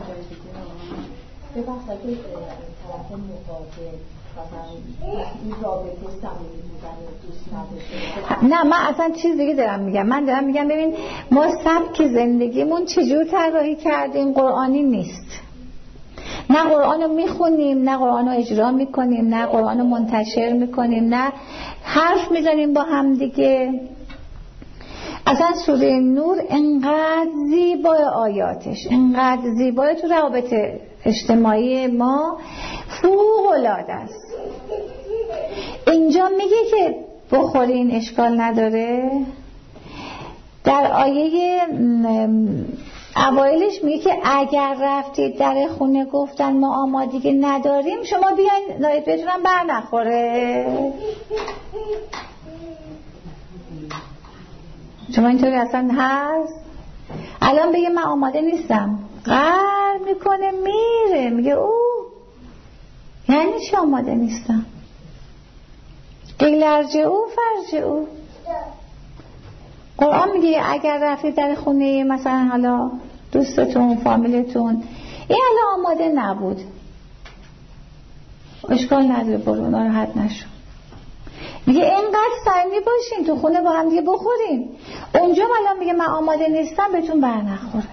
Speaker 2: به واسطه طرف مقابل این رابطه صمیمی بودن دوست نداشته.
Speaker 1: نه من اصلا چیز دیگه دارم میگم. من دارم میگم ببین ما سبک زندگیمون چجور طراحی کردیم قرآنی نیست. نه قرآن رو میخونیم، نه قرآن رو اجرا میکنیم، نه قرآن رو منتشر میکنیم، نه حرف میزنیم با هم دیگه. اصلا سوره نور انقدر زیبای آیاتش، انقدر زیبای تو روابط اجتماعی ما فوق العاده است. اینجا میگه که بخورین اشکال نداره. در آیه اوایلش میگه که اگر رفتید در خونه گفتن ما آمادگی نداریم شما بیاین نایت بهتونم بر نخوره. شما اینطوری اصلا هست؟ الان بگه من آماده نیستم، قهر میکنه میره، میگه او یعنی چی آماده نیستم؟ قیل ارجعوا فارجعوا. قرآن میگه اگر رفتید در خونه مثلا حالا دوستتون فامیلتون این الان آماده نبود، اشکال نداره، برو ناراحت نشو. میگه اینقدر صمیمی باشین تو خونه با هم دیگه بخورین. اونجا الان میگه من آماده نیستم بهتون بر نخوره.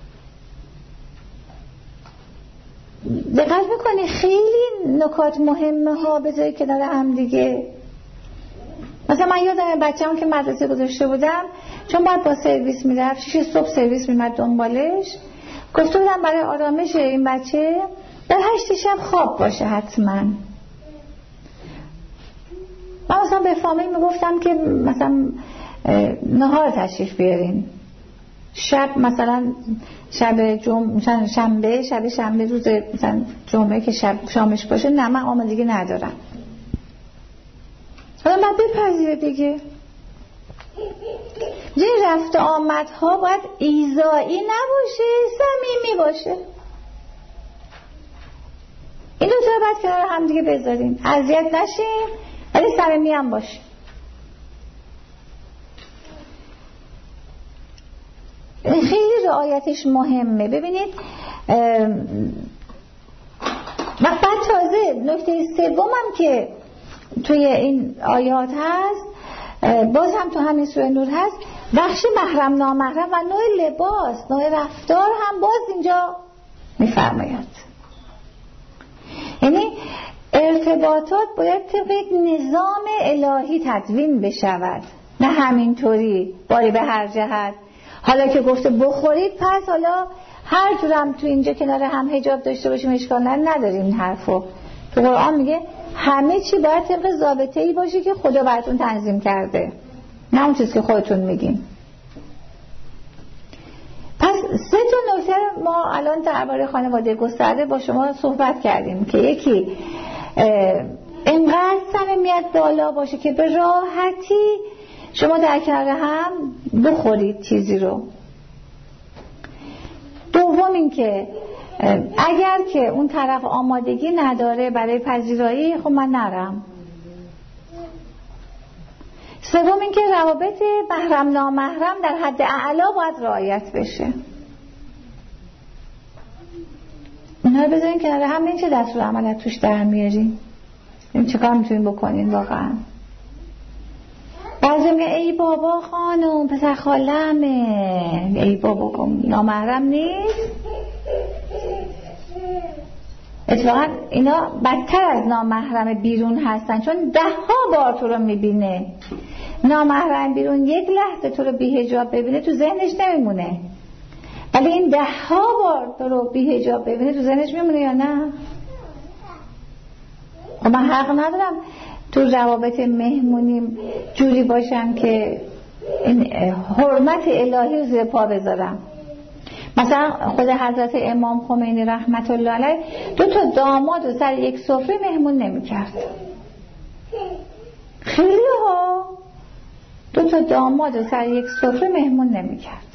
Speaker 1: دقت میکنی خیلی نکات مهمه ها بذاری کنار هم دیگه. مثلا من یادم بچه‌ام که مدرسه گذاشته بودم چون باید با سرویس میرفت 6 صبح سرویس میمد دنبالش، گفته بودم برای آرامش این بچه در 8 شب خواب باشه حتما. من مثلا به فامیل میگفتم که مثلا نهار تشریف بیارین شب، مثلا شب شنبه روز مثلا جمعه که شب شامش باشه، نه من آمادگی ندارم. حالا من بپذیره دیگه. یه رفت آمدها باید ایذایی نباشه، صمیمی باشه. این دو تا باید کنار هم دیگه بذاریم، اذیت نشیم ولی صمیمی هم باشیم. خیلی رعایتش مهمه. ببینید بعد تازه نکته سومم که توی این آیات هست، باز هم تو همین سوره نور هست، بخش محرم نامحرم و نوع لباس، نوع رفتار هم باز اینجا میفرماید. یعنی ارتباطات باید طبق یک نظام الهی تدوین بشود، نه همینطوری باری به هر جهت. حالا که گفته بخورید پس حالا هر جورم تو اینجا کنار هم حجاب داشته باشیم اشکال نداریم. این حرفو تو قرآن میگه همه چی باید طبق ضابطه‌ای باشه که خدا براتون تنظیم کرده، نه اون چیزی که خودتون میگین. پس 3 تا نکته ما الان درباره خانواده گسترده با شما صحبت کردیم که یکی انقدر صمیمیت بالا باشه که به راحتی شما در کنار هم بخورید چیزی رو. دوم این که اگر که اون طرف آمادگی نداره برای پذیرایی، خب من نرم. سوم این که روابط محرم نامحرم در حد اعلا باید رعایت بشه. اینا رو بذارین کنار هم، این چه دستور عملت توش در میارین؟ این چه کار میتونین بکنین واقعا؟ بعضی میگه ای بابا خانم پسر خالمه، ای بابا نامحرم نیست. اتفاقا اینا بدتر از نامحرم بیرون هستن، چون 10 بار تو رو میبینه. نامحرم بیرون 1 لحظه تو رو بی حجاب ببینه تو ذهنش نمیمونه، ولی این 10 بار تو رو بی حجاب ببینه تو ذهنش میمونه یا نه؟ خب من حق ندارم تو روابط مهمونیم جوری باشم که این حرمت الهی رو زیر پا بذارم. مثلا خود حضرت امام خمینی رحمت الله علیه 2 تا داماد و سر یک سفره مهمون نمی‌کرد. خیلی ها 2 تا داماد و سر یک سفره مهمون نمی‌کرد.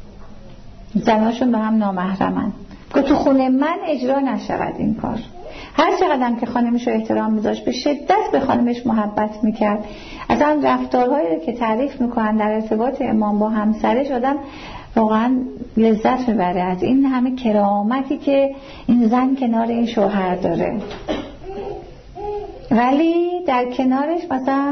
Speaker 1: زناشون به هم نامحرمن. گفت تو خونه من اجرا نشود این کار. هر چقدر که خانمش رو احترام میذاشت، به شدت به خانمش محبت میکرد. اصلا رفتارهایی که تعریف میکنن در ارتباط امام با همسرش آدم واقعا لذت میبره از این همه کرامتی که این زن کنار این شوهر داره. ولی در کنارش مثلا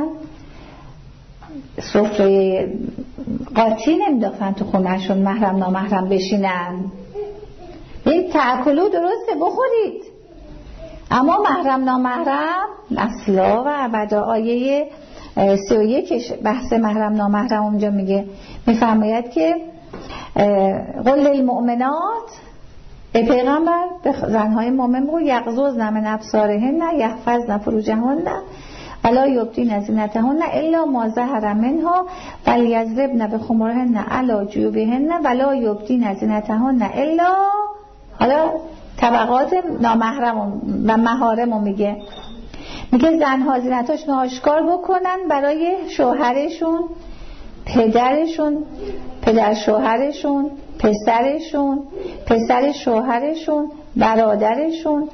Speaker 1: سفره قاطی نمیداختن تو خونهشون، محرم نامحرم بشینن. این تأکلو درسته بخورید، اما محرم نامحرم اصلا و ابدا. آیه 31 بحث محرم نامحرم اونجا میفرماید که قل للمؤمنات، ای پیغمبر به زنهای مؤمن بگو یغضضن من ابصارهن یحفظن فروجهن ولا یبدین زینتهن الا ما ظهر منها ولیضربن بخمرهن علی جیوبهن ولا یبدین زینتهن الا، حالا طبقات نامحرم و محارم میگه زنها زینتاشون آشکار بکنن برای شوهرشون، پدرشون، پدر شوهرشون، پسرشون، پسر شوهرشون، برادرشون،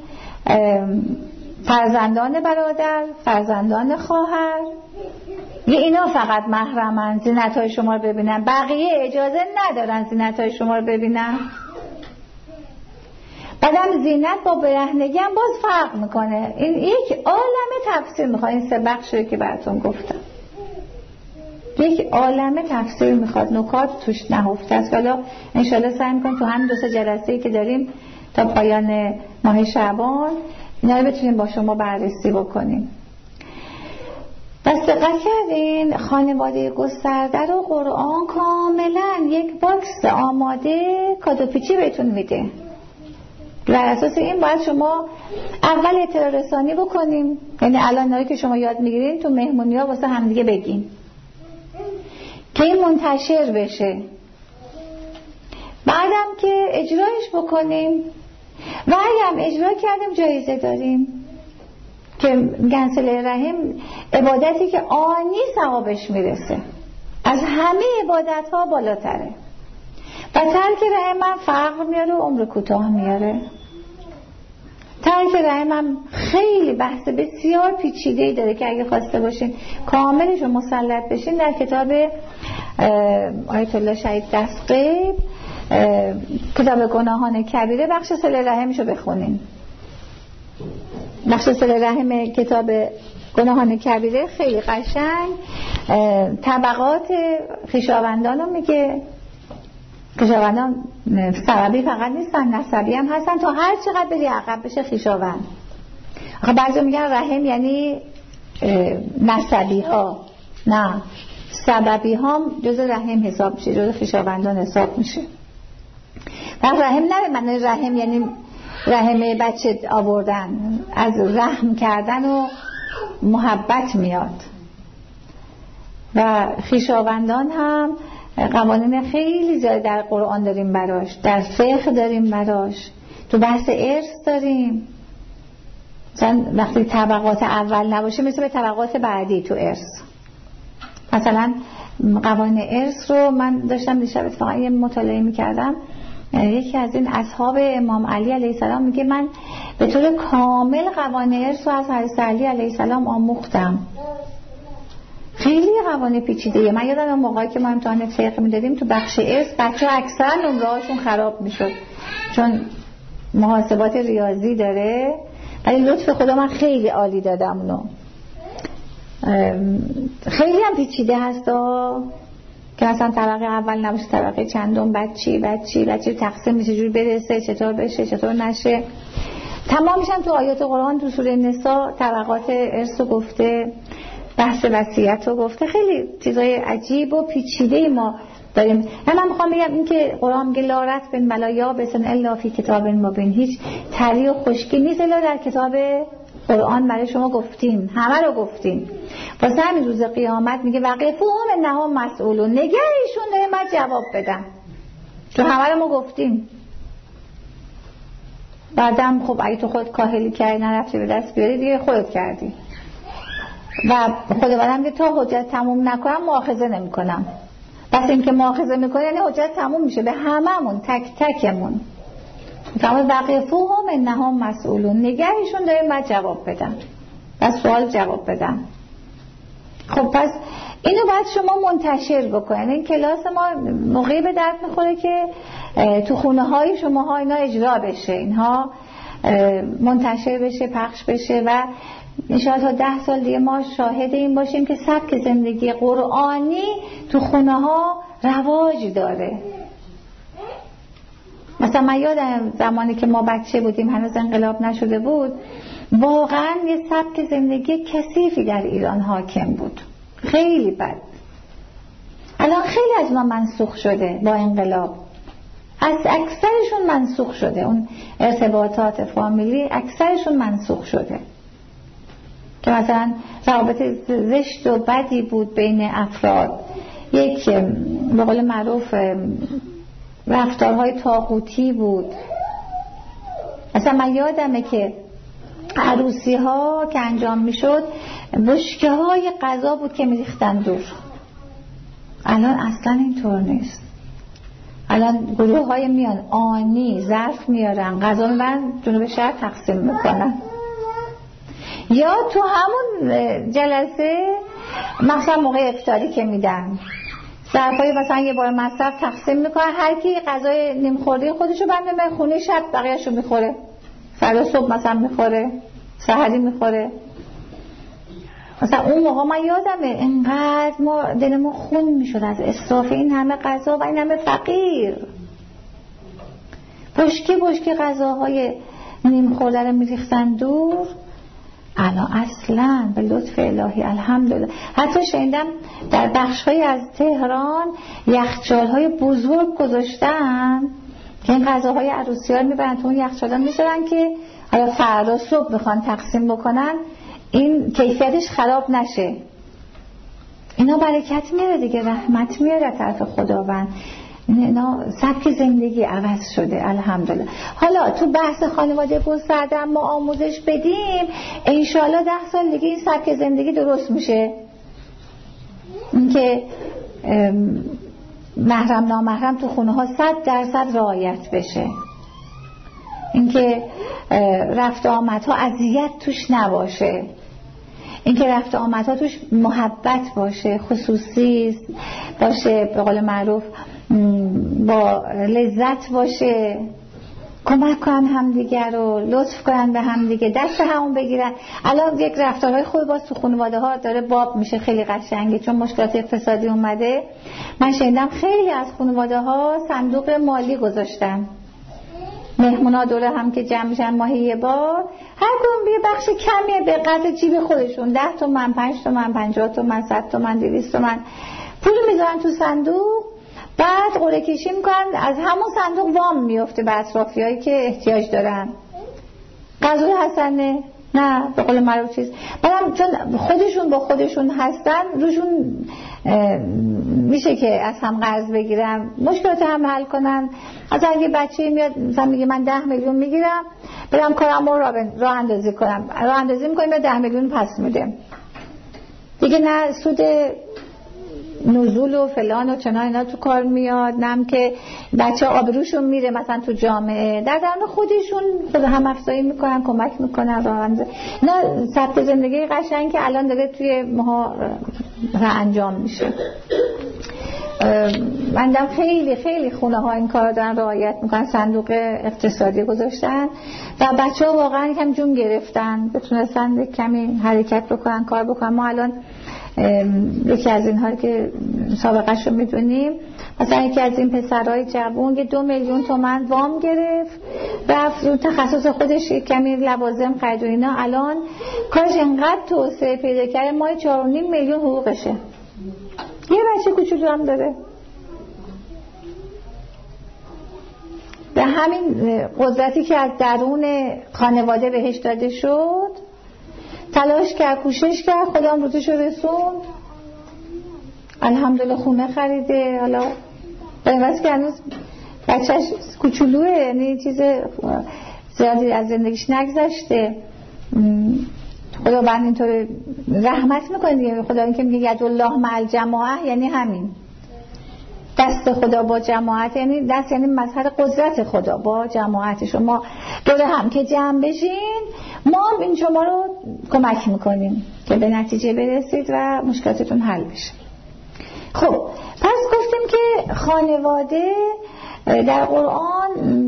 Speaker 1: فرزندان برادر، فرزندان خواهر. اینا فقط محرمن زینت‌های شما رو ببینن، بقیه اجازه ندارن زینت‌های شما رو ببینن. بعدم زینت با برهنگی هم باز فرق میکنه. این یک عالمه تفسیر میخواد. این 3 بخشی که براتون گفتم یک عالمه تفسیر میخواد، نکات توش نهفته است. حالا انشالله سعی میکنم تو همین 2-3 جلسه‌ای که داریم تا پایان ماه شعبان اینا رو بتونیم با شما بررسی بکنیم. بس دقت کردین خانواده گسترده رو قرآن کاملا یک باکس آماده کادوپیچی بهتون میده. بر اساس این باید شما اول اطلاع رسانی بکنیم، یعنی الان نایی که شما یاد میگیرین تو مهمونی ها واسه همدیگه بگین که این منتشر بشه. بعدم که اجرایش بکنیم و اگرم اجرا کردیم جایزه داریم که میگن صله رحم عبادتی که آنی ثوابش میرسه، از همه عبادت ها بالاتره و ترک رحم هم فقر میاره و عمر کوتاه میاره. ترک رحم هم خیلی بحث بسیار پیچیده‌ای داره که اگه خواسته باشین کاملش رو مسلط بشین در کتاب آیت الله شهید دستقیب، کتاب گناهان کبیره، بخش صله رحمشو بخونین. بخش صله رحم کتاب گناهان کبیره خیلی قشنگ طبقات خویشاوندان رو میگه. خویشاوندان سببی فقط نیستن، نسبی هم هستن. تو هر چقدر بری عقب بشه خویشاوند. آخه بعضی میگن رحم یعنی نسبی ها، نه، سببی ها جز رحم حساب میشه، جز خویشاوندان حساب میشه. و رحم نه معنی رحم یعنی رحم بچه آوردن، از رحم کردن و محبت میاد. و خویشاوندان هم قوانین خیلی زیاد در قرآن داریم براش، در فقه داریم براش، تو بحث ارث داریم. مثلا وقتی طبقات اول نباشه مثل به طبقات بعدی تو ارث. مثلا قوانین ارث رو من داشتم دیشب اتفاقا یه مطالعه میکردم، یکی از این اصحاب امام علی علیه السلام میگه من به طور کامل قوانین ارث رو از حضرت علی علیه السلام آموختم. خیلی قوانین پیچیده‌ایه. من یادم اون موقعی که ما امتحان فقه میدادیم تو بخش ارث بچه‌ها اکثرا نمره‌هاشون خراب میشد چون محاسبات ریاضی داره، ولی لطف خدا من خیلی عالی دادم اونو. خیلی هم پیچیده هستا که مثلا طبقه اول نباشه، طبقه چندم، بچی تقسیم میشه، جور برسه، چطور بشه، چطور نشه. تمام میشن تو آیات قرآن. تو سوره نساء طبقات ارث رو گفته، بحث وصیت رو گفته. خیلی چیزای عجیب و پیچیده ما داریم. من میخوام بگم این که قرآن میگه لا رطب ولا یابس الا فی کتاب مبین، هیچ تری و خشکی نیست الا در کتاب قرآن برای شما گفتیم، همه رو گفتیم. واسه همین روز قیامت میگه وقفوهم انهم مسئولون، نگهشون نعمت جواب بدن، تو همه رو ما گفتیم. بعدم خب اگه تو خود کاهلی کردی نرفتی به دست بیاری دیگه خودت کردی. و خداوند میگه تا حجت تموم نکنم مؤاخذه نمیکنم. بس این که مؤاخذه میکنه یعنی حجت تموم میشه به هممون، تک تکمون. میفرماید وقفوهم انهم مسئولون، نگهشون داریم باید جواب بدن و سوال جواب بدن. خب پس اینو باید شما منتشر بکنید. این کلاس ما موقعی به درد میخوره که تو خونه های شماها اینا اجرا بشه، اینها منتشر بشه، پخش بشه و انشاءالله تا 10 سال دیگه ما شاهد این باشیم که سبک زندگی قرآنی تو خونه ها رواج داره. مثلا من یادم زمانی که ما بچه بودیم، هنوز انقلاب نشده بود، واقعا یه سبک زندگی کثیفی در ایران حاکم بود، خیلی بد. الان خیلی از ما منسوخ شده با انقلاب، از اکثرشون منسوخ شده، اون ارتباطات فامیلی اکثرشون منسوخ شده که مثلا روابط زشت و بدی بود بین افراد، یک به قول معروف رفتارهای طاغوتی بود. مثلا من یادمه که عروسی ها که انجام میشد بشکه های غذا بود که میریختن دور. الان اصلا اینطور نیست. الان گروه های میان آنی ظرف میارن، غذا میبرن جنوب شهر تقسیم میکنن. یا تو همون جلسه مثلا موقع افطاری که میدن ظرفای مثلا یه بار مصرف تقسیم میکنن، هر کی غذای نیم خورده خودشو بنده به خونه، شب بقیه‌شو میخوره، فردا صبح مثلا میخوره، سحری میخوره. مثلا اون موقع من یادمه انقدر ما دلمون خون میشد از اسراف این همه غذا و این همه فقیر. بشکه غذاهای نیم خورده رو میریختن دور. الان اصلا به لطف الهی الحمدلله حتی شنیدم در بخش‌های از تهران یخچال‌های بزرگ گذاشتن که این غذاهای عروسی‌ها رو میبرن تو اون یخچال‌ها میذارن که حالا فردا صبح بخوان تقسیم بکنن این کیفیتش خراب نشه. اینا برکت میاره دیگه، رحمت میاره از طرف خداوند. اینا سبک زندگی عوض شده الحمدلله. حالا تو بحث خانواده گسترده ما آموزش بدیم، انشالله 10 سال دیگه این سبک زندگی درست میشه، اینکه محرم نامحرم تو خونه ها 100% رعایت بشه، اینکه رفت آمدها اذیت توش نباشه، اینکه رفت آمدها توش محبت باشه، خصوصی باشه، به قول معروف با لذت باشه، کمک کنن همدیگه رو، لطف کنن به همدیگه، دست همون بگیرن. الان یک رفتارهای خوب باز تو خانواده ها داره باب میشه، خیلی قشنگه چون مشکلات اقتصادی اومده. من شنیدم خیلی از خانواده ها صندوق مالی گذاشتن، مهمونا دوره هم که جمع میشن ماهی یه بار هر کدوم یه بخش کمیه به قدر جیب خودشون، 10 تومن، 5 تومن، 50 تومن، 100 تومن، 200 تومن پول میذارن تو صندوق، بعد قرعه کشی میکنن از همون صندوق وام میفته به اطرافیایی که احتیاج دارن. قضای حسنه نه به قول معروف چیز، بعدم چون خودشون با خودشون هستن روشون میشه که از هم قرض بگیرن، مشکلات هم حل کنن. از اگه بچه میاد مثلا میگه من 10 میلیون میگیرم برم کارم رو راه اندازی کنم، راه اندازی میکنیم به 10 میلیون پس میده دیگه، نه سود نزول و فلان و چنان اینا تو کار میاد، نم که بچه آبروشون میره مثلا تو جامعه، در درون خودشون خود هم افزایی میکنن، کمک میکنن، نه سبک زندگی قشنگ که الان داره توی ماها انجام میشه. من دیدم خیلی خیلی خونه ها این کار دارن رعایت میکنن، صندوق اقتصادی گذاشتن و بچه ها واقعا یکم جون گرفتن، بتونستن کمی حرکت بکنن، کار بکنن. ما الان یکی از اینها که سابقه‌شو میدونیم، مثلا یکی از این پسرای جوون که 2 میلیون تومان وام گرفت رفت رو تخصص خودش کمی لوازم خرید و اینا، الان کارش انقدر توسعه پیدا کرده ماهی 4.5 میلیون حقوقشه. یه بچه کوچولو هم داره. به همین قدرتی که از درون خانواده بهش داده شد تلاش کرد، کوشش کرد، خدا هم روزشو رسون، الحمدلله خونه خریده. حالا بایمست که هنوز بچهش کوچولوه، یعنی چیز زیادی از زندگیش نگذشته. خدا بند اینطور رحمت میکنه دیگه. خدا این که میگه ید الله مع الجماعه یعنی همین، دست خدا با جماعت، یعنی دست یعنی مظهر قدرت خدا با جماعت شما دور هم که جمع بشین، ما هم این شما رو کمک میکنیم که به نتیجه برسید و مشکلاتتون حل بشه. خب پس گفتیم که خانواده در قرآن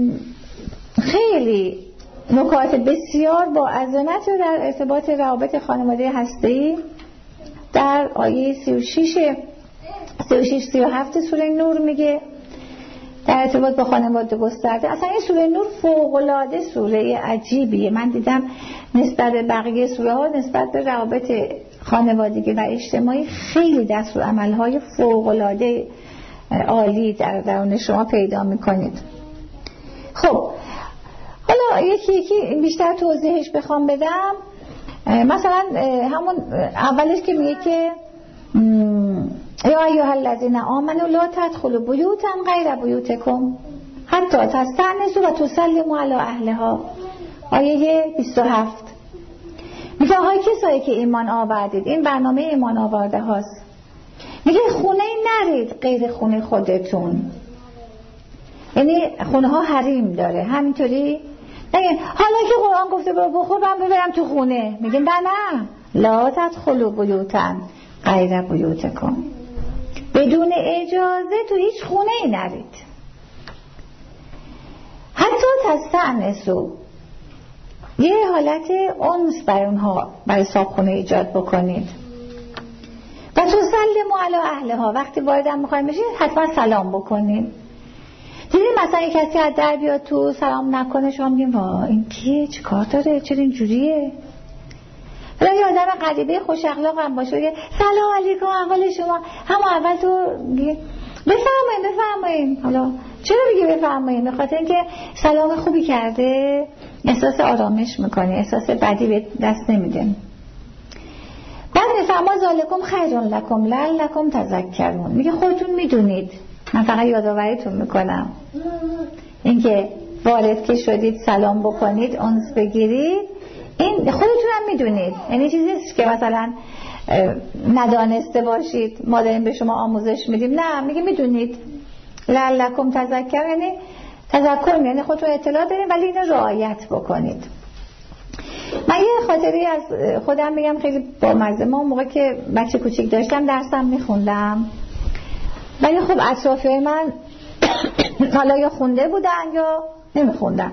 Speaker 1: خیلی نکات بسیار با عظمت در ارتباط روابط خانواده هستی در آیه 36-37 سوره نور میگه در ارتباط با خانواده گسترده. اصلا این سوره نور فوق‌العاده سوره عجیبیه. من دیدم نسبت به بقیه سوره ها نسبت به روابط خانوادگی و اجتماعی خیلی دستورالعمل‌های فوق‌العاده عالی در درون شما پیدا میکنید. خب حالا یکی بیشتر توضیحش بخوام بدم، مثلا همون اولش که میگه که یا ایها الذین آمنوا لا تدخلوا بیوتا غیر بیوتکم حتی تستأنسوا و تسلموا علی اهلها. آیه 27 میگه آهای کسایی که ایمان آوردید، این برنامه ایمان آورده هاست، میگه خونه نرید غیر خونه خودتون، یعنی خونه ها حریم داره. همینطوری نگه حالا که قرآن گفته برو بخور من ببرم تو خونه، میگه نه لا تدخلوا بیوتا غیر بیوتکم، بدون اجازه تو هیچ خونه ای نرید. حتی تستأنسوا، یه حالت انس برای اونها، برای صاحب خونه ایجاد بکنید. و تسلموا علی اهلها، وقتی واردم میخوایم بشید حتما سلام بکنید. دیدید مثلا یک کسی از در بیاد تو سلام نکنه شما میگیم وا این کیه، چه کار داره، چرا اینجوریه؟ حالا یه آدم غریبه خوش اخلاق هم باشه بگه سلام علیکم احوال شما، همون اول تو بفرمایید. حالا چرا میگه بفرمایید؟ به خاطر اینکه سلام خوبی کرده احساس آرامش میکنه، احساس بدی به دست نمیده. بعد میفرما ذالکم خیر لکم لعلکم تذکرون، میگه خودتون میدونید، من فقط یادآوریتون میکنم اینکه وارد که شدید سلام بکنید، انس بگیرید، این خودتون هم میدونید، یعنی چیزی نیست که مثلا ندانسته باشید ما داریم به شما آموزش میدیم، نه میگه میدونید. لعلکم تذکرون یعنی تذکر، یعنی خودتون اطلاع دارید ولی اینو رعایت بکنید. من یه خاطری از خودم میگم خیلی بامزه. ما موقع که بچه کوچیک داشتم درسم میخوندم، ولی خب اطرافیای من حالا یا خونده بودن یا نمیخوندن.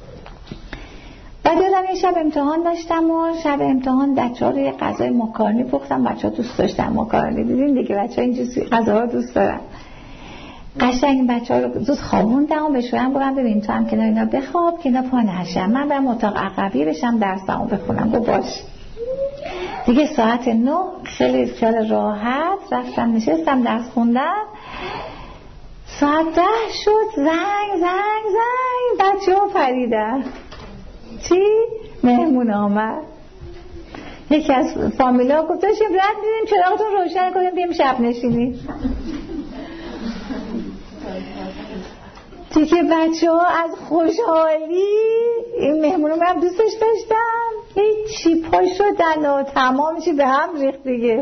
Speaker 1: بعد یادم یه شب امتحان داشتم و شب امتحان بچه‌ها رو یه غذای ماکارونی پختم. بچه‌ها دوست داشتن ماکارونی، دیدین دیگه بچه‌ها اینجوری غذاها رو دوست دارن. قشنگ بچه‌ها رو زود خوابوندم و به شوهرم گفتم ببین تو هم کنار اینا بخواب که اینا پا نشن، من برم اتاق عقبی بشم درسمو بخونم. گفت باش. دیگه ساعت 9 خیلی خیال راحت رفتم نشستم درس خوندم. ساعت 10 شد، زنگ بچه‌ها پریدن. چی؟ مهمون آمد. یکی از فامیلا گفت داشتیم رد دیدیم چراغتون روشن کنیم بیم شب نشینی. دیگه بچه ها از خوشحالی این مهمونو من دوستش داشتم هیچی پا شدن و تمام چی به هم ریخت دیگه.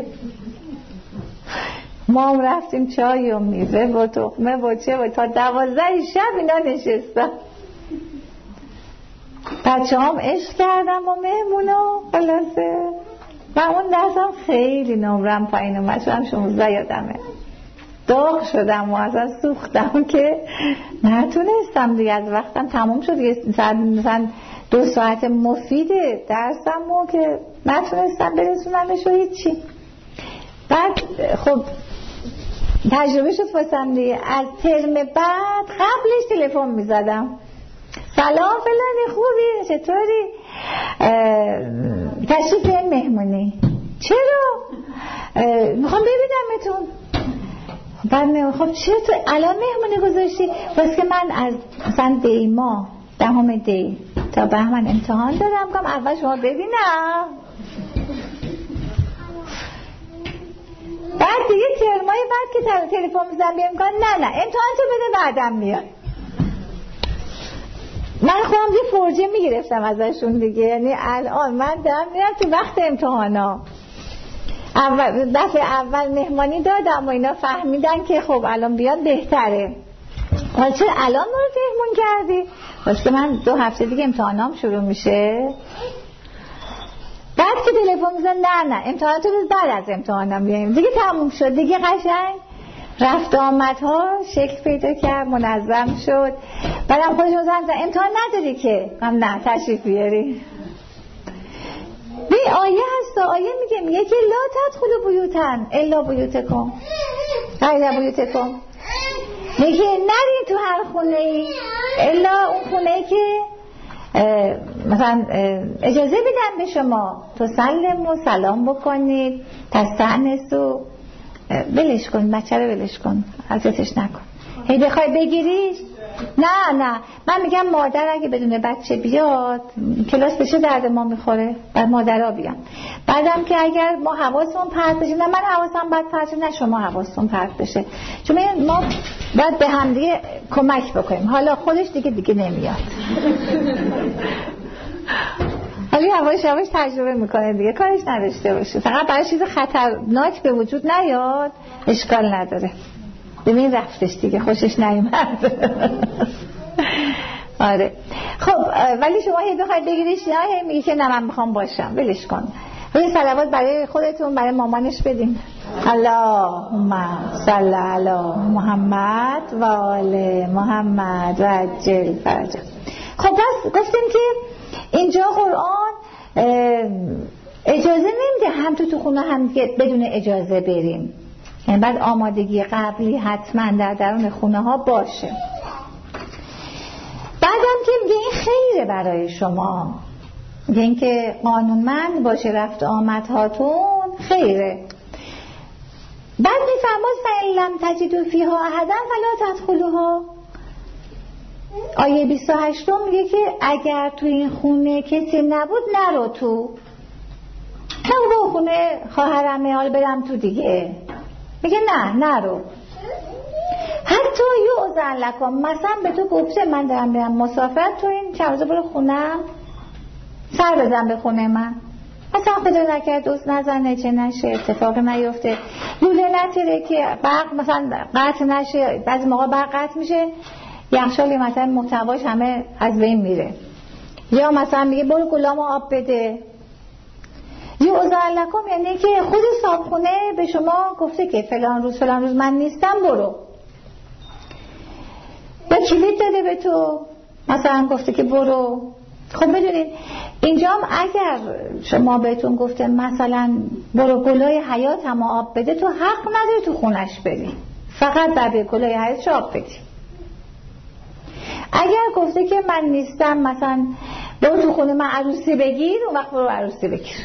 Speaker 1: ما هم رفتیم چای و میوه و تخمه و چه و تا 12 شب اینا نشستم. بچه هم عشق کردم با مهمونو. خلاصه من اون درسم خیلی نمرم پایین اومد، شدم 16 یادمه. داغ شدم و اصلا سوختم که نتونستم دیگه، از وقتم تموم شد دیگه، مثلا 2 ساعت مفید درسم و که نتونستم برسونمش و هیچی. بعد خب تجربه شد واسم دیگه، از ترم بعد قبلش تلفن میزدم سلام فلانی خوبی چطوری تشریف بیاین مهمونی. چرا؟ میخوام ببینمتون. بعد میگم چرا تو الان مهمونی گذاشتی؟ واسه که من از مثلا دی ماه 10 دی تا بهمن امتحان دارم، گفتم اول شما ببینم. بعد دیگه ترمای بعد که تلفن میزنم بیام میگن نه امتحان تو بده بعدم میاد. من خودم یه فرجه میگرفتم ازشون دیگه، یعنی الان من دارم میرم تو وقت امتحانا. دفعه اول مهمانی دادم و اینا فهمیدن که خب الان بیاد بهتره. حالا چرا الان ما رو مهمون کردی؟ واسه من 2 هفته دیگه امتحانام شروع میشه. بعد که تلفن میزن نه امتحانات رو بعد از امتحانم بیایم دیگه، تموم شد دیگه. قشنگ رفت آمدها شکل پیدا کرد، منظم شد. بعدم خودش زن امتحان نداری که؟ نه تشریف بیاری. بی آیه هست، آیه میگه که لا تدخلوا بیوتن الا بیوتکم غیر بیوتکم، میگه نرین تو هر خونه ای الا اون خونه ای که مثلا اجازه بدن به شما تو سلم و سلام بکنید، تستأنسوا، ولش کن بچه رو، ولش کن، اذیتش نکن. هی بخوای بگیریش نه من میگم مادر اگه بدون بچه بیاد کلاس بشه درد ما میخوره، بعد مادرها بیان. بعدم که اگر ما حواسمون پرت بشه، نه من حواسم بد پرت بشه نه شما حواستون پرت بشه، چون ما باید به هم دیگه کمک بکنیم. حالا خودش دیگه نمیاد حالا یواش تجربه میکنه دیگه، کارش نداشته باشه، فقط برای چیز خطرناک به وجود نیاد اشکال نداره. ببین رفتش دیگه، خوشش نیومد آره خب. ولی شما هی بخواید بگیریش نه، هی میگی که نه من میخوام باشم، ولش کن. یه صلوات برای خودتون برای مامانش بدین. اللهم صل علی محمد و آل محمد و عجل فرجه. خب پس گفتیم که اینجا قرآن اجازه نمیده هم تو خونه هم بدون اجازه بریم، یعنی بعد آمادگی قبلی حتما در درون خونه ها باشه. بعدم که میگه این خیره برای شما، میگه این که قانونمند باشه رفت آمدهاتون خیره. بعد میفرماد فإن لم تجدوا فیها احدا فلا تدخلوها. آیه 28 میگه که اگر تو این خونه کسی نبود نرو تو. نگو خونه خواهرمه حال برم تو دیگه، میگه نه نرو. حتی یؤذن لکم، مثلا به تو گفته من دارم برم مسافرت، تو این چند روزه برو خونم سر بزن به خونه من، مثلا خدا نکرد دوست نزنه چه نشه اتفاق نیفته، لوله نتره که برق مثلا قطع نشه، بعضی موقع برق قطع میشه یخچال مثلا محتواش همه از بین میره، یا مثلا میگه برو گلامو آب بده. یؤذن لکم یعنی که خود صاحبخونه به شما گفته که فلان روز من نیستم برو، یا کلید داده به تو مثلا گفته که برو. خب بدونید اینجا هم اگر شما بهتون گفته مثلا برو گلای حیات هم آب بده، تو حق نداری تو خونش بری، فقط در گلای حیاتش آب بدی. اگر گفته که من نیستم مثلا برو تو خونه من عروسی بگیر، اون وقت برو عروسی بگیر.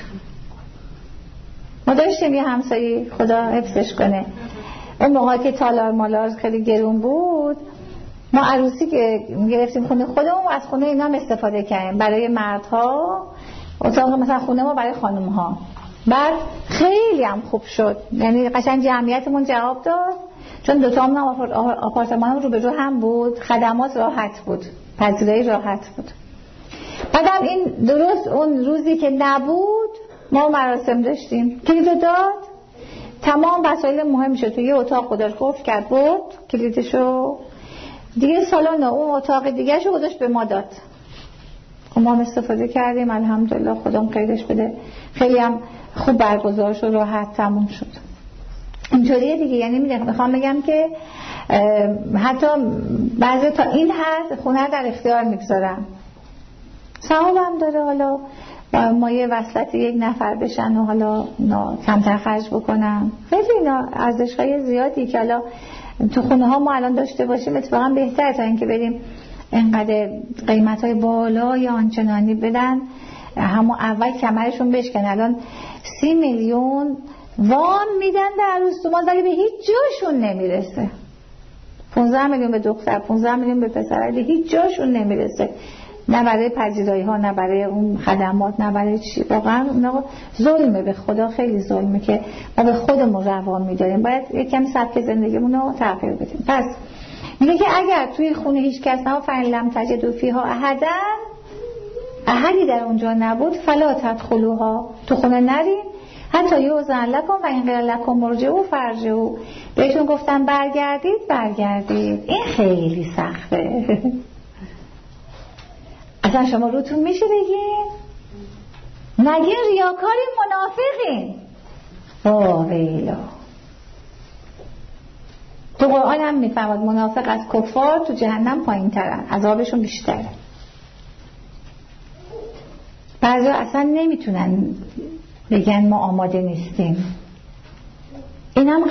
Speaker 1: ما داشتیم یه همسایه خدا حفظش کنه، اون موقع که تالار مالار خیلی گرون بود، ما عروسی که گرفتیم خونه خودمون، از خونه اینا هم استفاده کردیم برای مردها، اتاق مثلا خونه ما برای خانم‌ها. بعد خیلی هم خوب شد، یعنی قشنگ جمعیتمون جواب داد، چون دوتامون هم آپارتمان رو به رو هم بود، خدمات راحت بود، پذیرایی راحت بود. بعدم این درست اون روزی که نبود ما مراسم داشتیم، کلیدو داد، تمام وسایل مهم شد تو یه اتاق خودش قفل کرد، بود کلیدشو دیگه، سالن اون اتاق دیگه شو گذاشت به ما داد. ما هم استفاده کردیم الحمدلله، خدام خیرش بده، خیلی هم خوب برگزار شد، راحت تموم شد. اینطوریه دیگه، یعنی میخوام بگم که حتی بعضی تا این حد خونه در اختیار میگذارم، ثواب هم داره. حالا ما یه وصلت یک نفر بشن و حالا کمتر خرج بکنم، خیلی اینا ارزش‌های زیادی که حالا تو خونه ها ما الان داشته باشیم اتفاقا بهتره تا اینکه بریم اینقدر قیمت‌های بالا یا آنچنانی بدن، همون اول کمرشون بشکن. الان 30 میلیون وام میدن در عروس‌دومان ولی به هیچ جاشون نمیرسه. 15 میلیون به دختر، 15 میلیون به پسر، به هیچ جاشون نمیرسه، نه برای پذیرایی ها، نه برای اون خدمات، نه برای چی. واقعا ظلمه، به خدا خیلی ظلمه که ما به خودمون روا میداریم. باید یکم سبک زندگیمون رو تغییر بدیم. پس میگه که اگر توی خونه هیچ کس نبود، فإن لم تجدوا فیها احدا، احدی در اونجا نبود، فلا تدخلوها، تو خونه نرین، حتی یوزن لکم و این غیر لکم مرجعوا فارجعوا، بهشون گفتن برگردید. این خیلی سخته. اصلا شما روتون میشه بگین نگین ریاکاری منافقین. ویلا تو قرآن هم میفرماد منافق از کفار تو جهنم پایین ترن، عذابشون بیشتره. بعضی اصلا نمیتونن بگن ما آماده نیستیم. اینم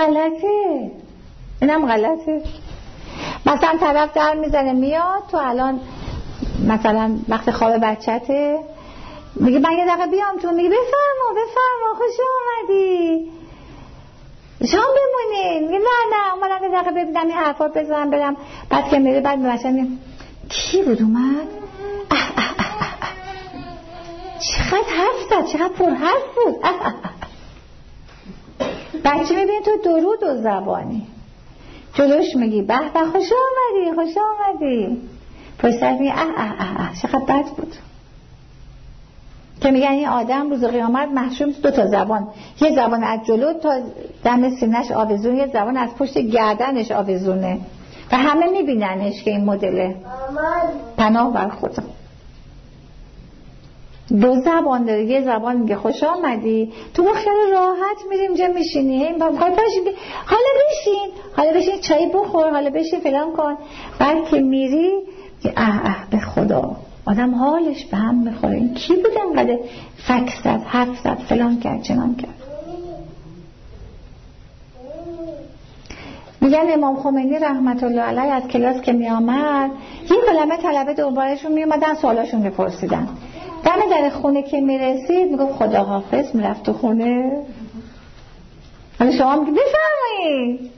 Speaker 1: غلطه. مثلا طرف در میزنه میاد، تو الان مثلا وقت خواب بچته میگه من یه دقیقه بیام تو، میگه بفرما خوش اومدی شام بمونین، میگه نه اومدم یه دقیقه ببینم این حرفا بزنم برم. بعد که میره بعد مثلا کی بود اومد چقدر حرف زد، چقدر پر حرف بود. بچه میبینی تو درود و زبانی جلوش میگی به خوش آمدی پشتر میگی چقدر بد بود. که میگن این آدم روز قیامت محشور 2 زبان، یه زبان از جلو تا دم سینه‌اش آویزون، یه زبان از پشت گردنش آویزونه و همه میبیننش که این مدله. پناه بر خدا. 2 زبان داره، یه زبان میگه خوش آمدی، تو با خیال راحت میریم اینجا میشینی، این با پاشی حالا بشین چای بخور، حالا بشین فلان کن. بعد که میری به خدا آدم حالش به هم میخوره. این کی بود انقدر فک زد، حرف زد، فلان کرد، چنان کرد. میگن امام خمینی رحمت الله علیه از کلاس که میامد یه کلمه طلبه دنبالشون میومدن سوالاشون میپرسیدن. دم در خونه که میرسید میگفت خدا حافظ، میرفت تو خونه. حالا شما میگید بفرمایید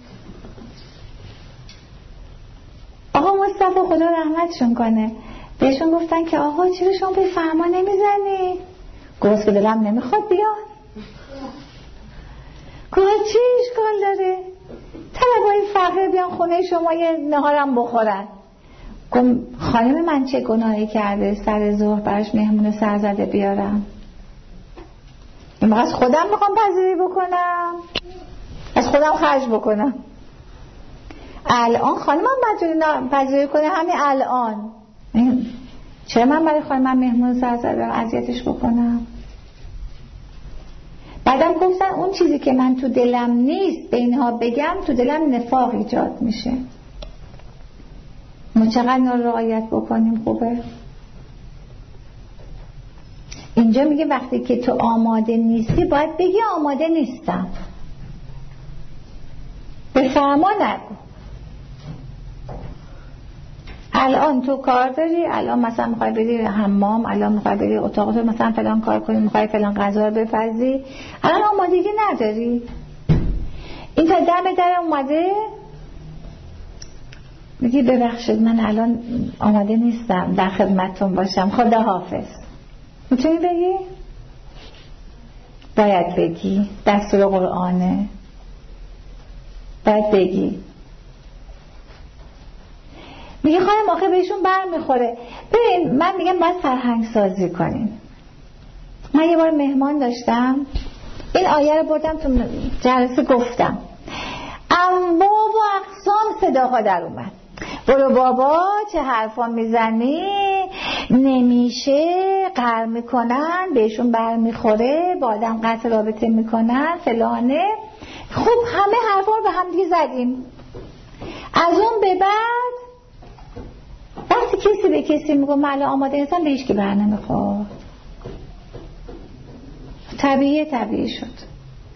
Speaker 1: آقا مصطفی خدا رحمتشون کنه، بهشون گفتن که آقا چرا شما به فرما نمیزنی؟ گفت که دلم نمیخواد بیان. گفت چی اشکال داره؟ طلبای فقیر بیان خونه شما یه نهارم بخورن. گفت خانم من چه گناهی کرده سر ظهر براش مهمون سرزده بیارم؟ این از خودم میخوام پذیری بکنم، از خودم خرج بکنم. الان خانمم مجبوری پذیری کنه همین الان. چرا من برای خانمم مهمون سرزده اذیتش بکنم؟ بعدم گفتن اون چیزی که من تو دلم نیست به اینها بگم تو دلم نفاق ایجاد میشه. ما چقدر رعایت بکنیم خوبه. اینجا میگه وقتی که تو آماده نیستی باید بگی آماده نیستم، به فرما نگو. الان تو کار داری، الان مثلا میخوای بری حمام، الان میخوای بری اتاق تو مثلا فلان کار کنی، میخوای فلان غذا رو بپزی، الان آمادگی نداری. این تا دم در اومده میگی ببخشید من الان آماده نیستم در خدمتتون باشم، خدا حافظ. میتونی بگی؟ باید بگی، دستور قرآنه، باید بگی. میگه خانم آخه بهشون بر میخوره. ببین من میگم باید فرهنگ سازی کنیم. من یه بار مهمان داشتم، این آیه رو بردم تو جلسه گفتم، انواع و اقسام صداها در اومد. برو بابا چه حرفا میزنی، نمیشه، قهر میکنن، بهشون بر میخوره، با آدم قطع رابطه میکنن، فلانه. خب همه حرفا رو به هم دیگه زدیم. از اون به بعد وقتی کسی به کسی میگه من آماده نیستم، به هیچ کی بر نمیخواد. طبیعی شد.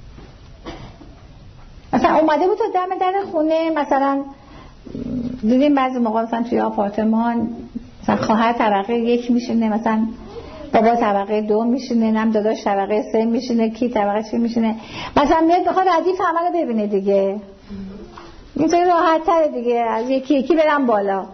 Speaker 1: مثلا اومده بود تا دم در خونه، مثلا دیدیم بعضی موقع مثلا توی آپارتمان مثلا خواهر طبقه 1 میشینه، مثلا بابا طبقه 2 میشینه، نم داداش طبقه 3 میشینه، کی طبقه 4 میشینه، مثلا میاد بخواد ردیف همه رو ببینه دیگه. اینطوری راحت تره دیگه از یکی برم بالا.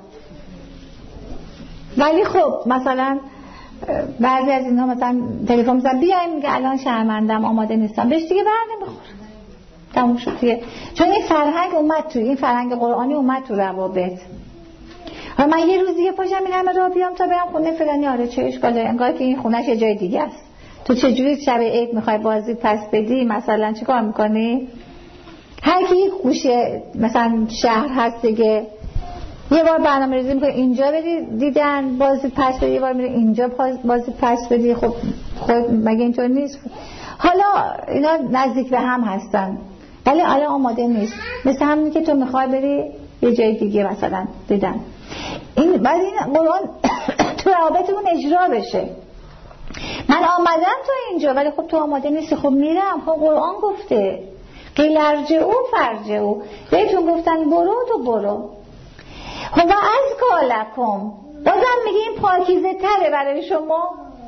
Speaker 1: ولی خب مثلا بعضی از اینا مثلا تلفن میزنن بیایم، میگه الان شرمندم آماده نیستم، بهش دیگه بر نمیخوره، تموم شد دیگه. چون این فرهنگ اومد تو، این فرهنگ قرآنی اومد تو روابط. من یه روز دیگه پاشم این همه راه بیام تا برم خونه فلانی، آره چه اشکاله، انگار که این خونه‌ش یه جای دیگه است، تو چجوری شب عید میخوای بازی پس بدی؟ مثلا چی کار میکنی؟ هر کی یک گوشه مثلا شهر هست دیگه، یه بار برنامه ریزی میکنی اینجا بری دیدن بازی پس بدی، یه بار میری اینجا بازی پس بدی. خب مگه اینطور نیست؟ حالا اینا نزدیک به هم هستن ولی حالا آماده نیست، مثل همونی که تو میخوای بری یه جای دیگه مثلا دیدن. این بعد این قرآن تو روابطمون اجرا بشه. من آمدم تو اینجا ولی خب تو آماده نیستی، خب میرم. خب قرآن گفته قیل ارجعوا فارجعوا، بهتون گفتن برو تو برو. خب از کالکم بازم میگه این پاکیزه تره برای شما.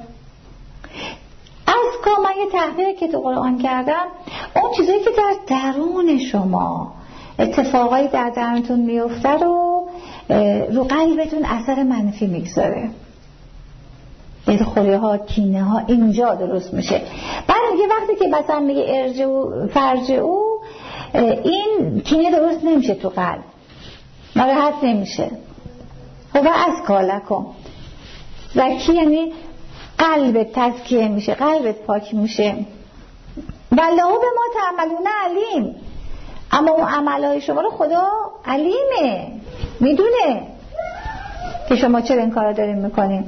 Speaker 1: از کا من یه تحقیقی که تو قرآن کردم، اون چیزایی که در درون شما اتفاقایی در درونتون میفته رو قلبتون اثر منفی میگذاره. دلخوری ها، کینه ها اینجا درست میشه. بعد میگه وقتی که مثلا میگه ارجعوا فرجعوا، این کینه درست نمیشه تو قلب، ناراحت نمیشه. و از کالکم زکی یعنی قلبت تزکیه میشه، قلبت پاک میشه. والله به ما تعملون علیم، اما اون عملهای شما رو خدا علیمه، میدونه که شما چرا این کارا دارین میکنین.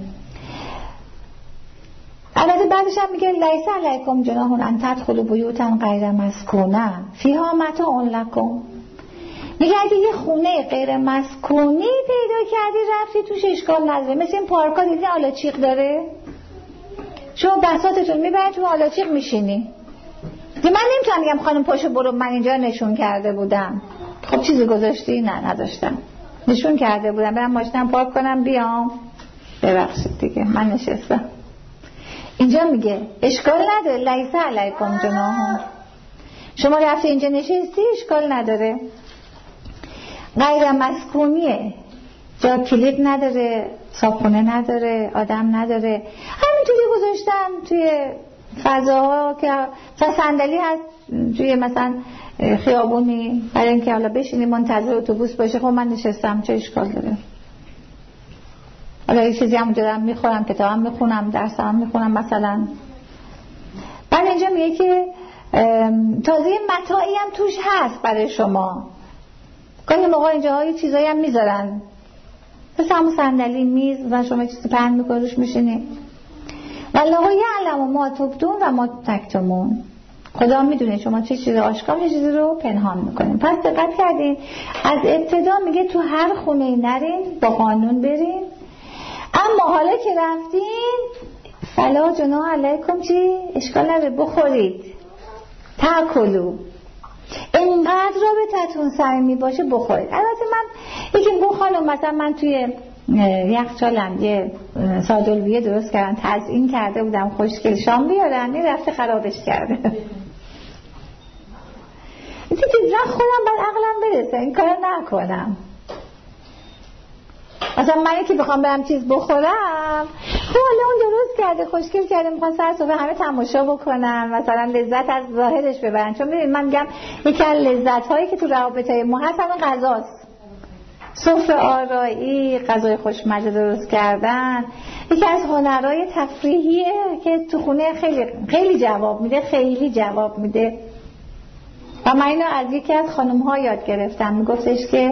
Speaker 1: البته بعدش هم میگه لیس علیکم جناح ان تدخلوا بیوتا غیر مسکونه فیها متاع لکم. میگه اگه یه خونه غیر مسکونی پیدا کردی رفتی توش اشکال نداره. مثل این پارکا دیدی آلاچیق داره، شما بساطتون میبرید تو آلاچیق میشینی. من نمیتونم بگم خانم پاشو برو من اینجا نشون کرده بودم. خب چیزی گذاشتی؟ نه نداشتم، نشون کرده بودم برم ماشینم پارک کنم بیام، ببخشید دیگه من نشستم. اینجا میگه اشکال نداره، لیس علیکم جناح، شما رفتی اینجا نشستی اشکال نداره. غیر مسکونیه، جا کلید نداره، صابخونه نداره، آدم نداره، همینجوری گذاشتن توی فضاها که صندلی هست توی مثلا خیابونی برای اینکه حالا بشینی منتظر اتوبوس باشه. خب من نشستم چه اشکال داره؟ حالا یه چیزی هم دارم میخورم، کتابم میخونم، درسم میخونم مثلا. بعد اینجا میگه که تازه متاعی هم توش هست برای شما. گاهی موقع اینجاها یه چیزایی هم میذارن مثل همون صندلی میز و شما چیزی پهن میکنی روش میشینی. والله یعلم ما تبدون و ما تکتمون، خدا میدونه شما چه چیز آشکار چه چیزی رو پنهان میکنین. پس دقت کردین از ابتدا میگه تو هر خونه نرین، با قانون برین، اما حالا که رفتین فلا جناح علیکم چی؟ اشکال نداره بخورید، تاکلوا، اینقدر رابطتون صمیمی باشه بخورید. البته من یکی میگم خانم مثلا من توی یخچالم یه سادلویه درست کردم، تزیین کرده بودم خوشگل، شام بیارم این رفته خرابش کرده. دیگه خودم باید عقلم برسه این کار نکنم. مثلا من که بخوام برم چیز بخورم، خب حالا اون درست کرده خوشگل کرده، میخوام سر صبح همه تماشا بکنن، مثلا لذت از ظاهرش ببرن. چون ببینید من میگم یکی از لذت هایی که تو روابطهای ما هست همون غذاست. سفره آرایی، غذای خوشمزه درست کردن یکی از هنرهای تفریحیه که تو خونه خیلی جواب میده، خیلی جواب میده. و من اینو از یکی از خانم ها یاد گرفتم، میگفتش که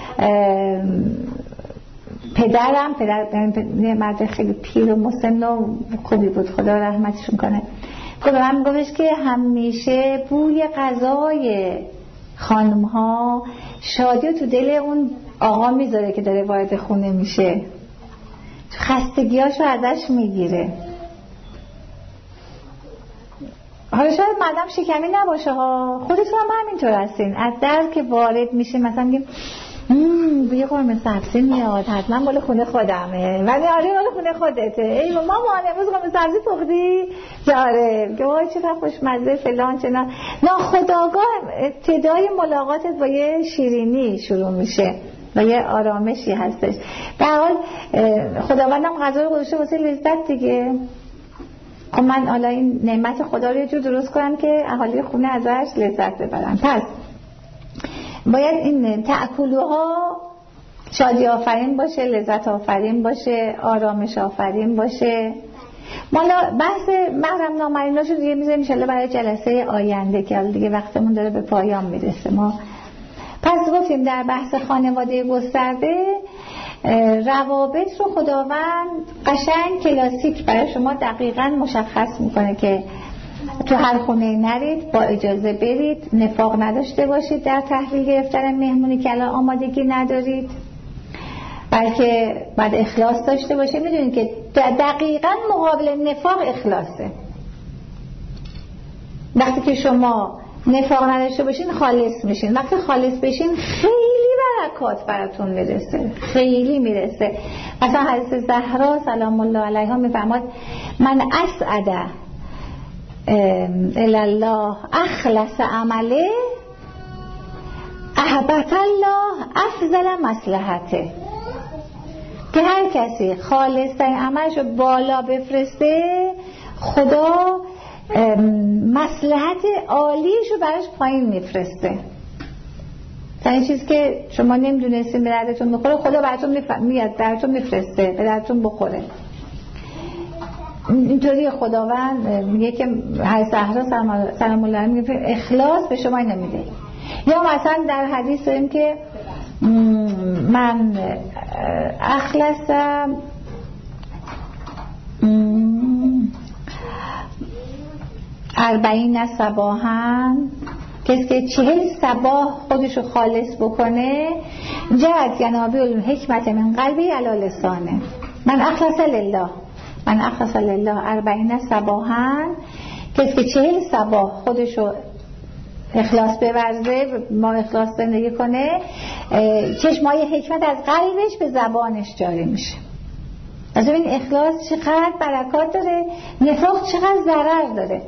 Speaker 1: پدرم مرد خیلی پیر و مسن و خوبی بود، خدا رحمتشون کنه، خب من میگفتش که همیشه بوی غذای خانم ها شادی تو دل اون آقا میذاره که داره وارد خونه میشه، خستگیاشو ازش میگیره. حالا شاید مردم شکمی نباشه ها، خودتون هم همینطور هستین، از در که وارد میشه مثلا میگیم بوی قرمه سبزی میاد، حتما مال خونه خودمه، ولی آره مال خونه خودته. ای مامان امروز قرمه سبزی پختی؟ آره. که وای چقدر خوشمزه فلان چنا. ناخودآگاه ابتدای ملاقاتت با یه شیرینی شروع میشه و یه آرامشی هستش. به هر حال خداوندم غذا رو گذاشته واسه لذت دیگه. خب من حالا این نعمت خدا رو یه جور درست کنم که اهالی خونه ازش لذت ببرن. پس باید این تأکلوها شادی آفرین باشه، لذت آفرین باشه، آرامش آفرین باشه. مالا بحث محرم نامرئی‌هاشو دیگه میذاریم ان شاءالله برای جلسه آینده که دیگه وقتمون داره به پایان میرسه. ما پس گفتیم در بحث خانواده گسترده روابط رو خداوند قشنگ کلاسیک برای شما دقیقاً مشخص میکنه که تو هر خونه نرید، با اجازه برید، نفاق نداشته باشید در تحویل گرفتن مهمونی که الان آمادگی ندارید، بلکه باید اخلاص داشته باشید. میدونید که دقیقاً مقابل نفاق اخلاصه. وقتی که شما نفاق نداشته باشین خالص میشین، وقتی خالص بشین خیلی برکات براتون میرسه، خیلی میرسه. مثلا حضرت زهرا سلام الله علیها میفرماد من اسعد الله اخلص عمله احبط الله افضل مصلحته، که هر کسی خالص ترین عملش رو بالا بفرسته خدا مصلحت عالیش رو براش پایین میفرسته. این چیز که شما نمیدونستین به دردتون بخوره براتون میاد درتون میفرسته به درتون بخوره. اینطوری خداوند میگه که هر زهرا سلام الله علیها میگه اخلاص به شما نمیده. یا مثلا در حدیث داریم که من اخلصم اربعین صباحاً، کسی که 40 صباح خودشو خالص بکنه جد ینابی الحکمت من قلبی علی لسانه. من اخلص لله اربعین صباحاً، کسی که 40 صباح خودشو اخلاص بورزه، ما اخلاص زندگی کنه، چشمای حکمت از قلبش به زبانش جاری میشه. از این اخلاص چقدر برکات داره، نفاق چقدر ضرر داره.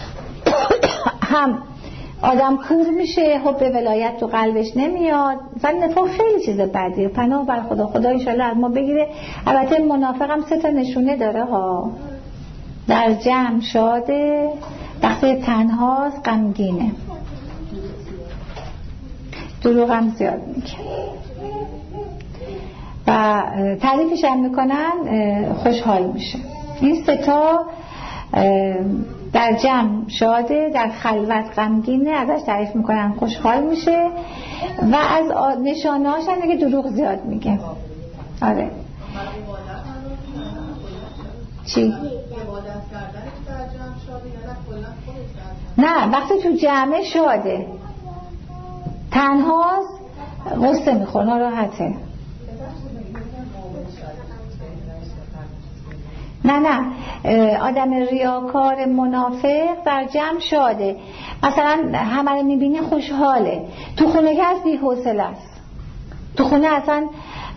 Speaker 1: هم آدم کور میشه، حب ولایت تو قلبش نمیاد. مثلا نفاق خیلی چیز بدیه، پناه بر خدا انشالله از ما بگیره. البته منافق هم 3 نشونه داره ها. در جمع شاده، وقتی تنهاست غمگینه، دروغ هم زیاد میگه و تعریفش هم میکنن خوشحال میشه. این 3 در جمع شاده، در خلوت غمگینه، ازش تعریف میکنن خوشحال میشه و از نشانه‌هاش هم میگه دروغ زیاد میگه. آره چی؟ نه وقتی تو جمع شاده تنهاست غصه میخوره، ناراحته. نه آدم ریاکار منافق در جمع شاده، مثلا همه رو میبینه خوشحاله، تو خونه که از بی‌حوصله است، تو خونه اصلا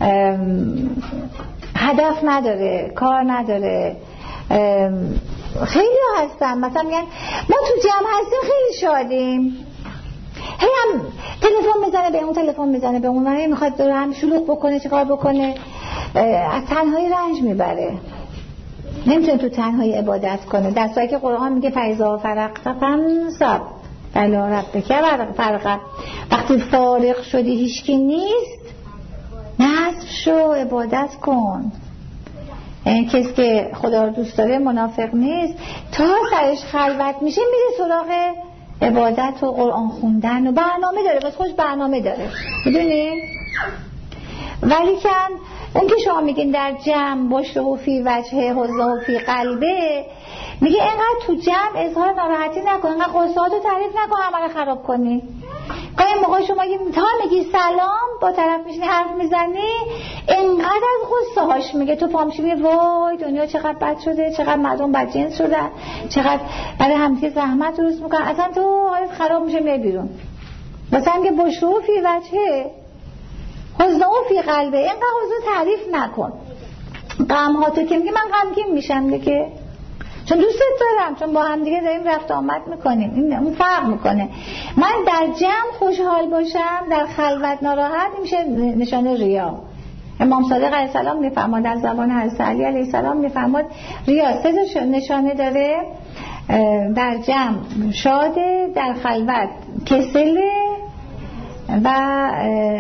Speaker 1: هدف نداره، کار نداره. خیلی هستن مثلا میگن ما تو جمع هستیم خیلی شادیم، هی هم تلفن میزنه به اون، تلفن میزنه به اون، میخواد دور هم شلوغ بکنه، چیکار بکنه، از تنهایی رنج میبره، نمیتونه تو تنهایی عبادت کنه. در صورتی که قرآن میگه فاذا فرغت فانصب الی ربک فرغب، وقتی فارغ شدی هیچکی نیست نصب شو عبادت کن. این کسی که خدا رو دوست داره منافق نیست، تا سرش خلوت میشه میره سراغ عبادت و قرآن خوندن و برنامه داره، بس خوش برنامه داره، میدونی؟ ولی کن اون که شما میگین در جمع باشه و فی وجهه و فی قلبه، میگه اینقدر تو جمع اظهار ناراحتی نکن، اینقدر قصهاتو تعریف نکن، عمل خراب کنی. گاهی موقع شما تا میگی سلام با طرف میشینی حرف میزنی، اینقدر از قصه هاش میگه، تو پامشی میگه وای دنیا چقدر بد شده، چقدر مردم بدجنس شدن، چقدر برای همدیگه زحمت درست میکنن، اصلا تو حالت خراب میشه میای بیرون. مثلا میگه بشرو فی وجهه حزن او فی قلبه، اینقدر حزن تعریف نکن. غم ها تو که میگه من غمگین میشم دیگه، چون دوستت دارم، چون با هم دیگه داریم رفت آمد میکنیم، این اون فرق میکنه. من در جمع خوشحال باشم، در خلوت ناراحت میشه نشانه ریا. امام صادق علیه السلام میفرماد، از زبان حضرت علی علیه السلام میفرماد ریا 3 نشانه داره: در جمع شاده، در خلوت کسله و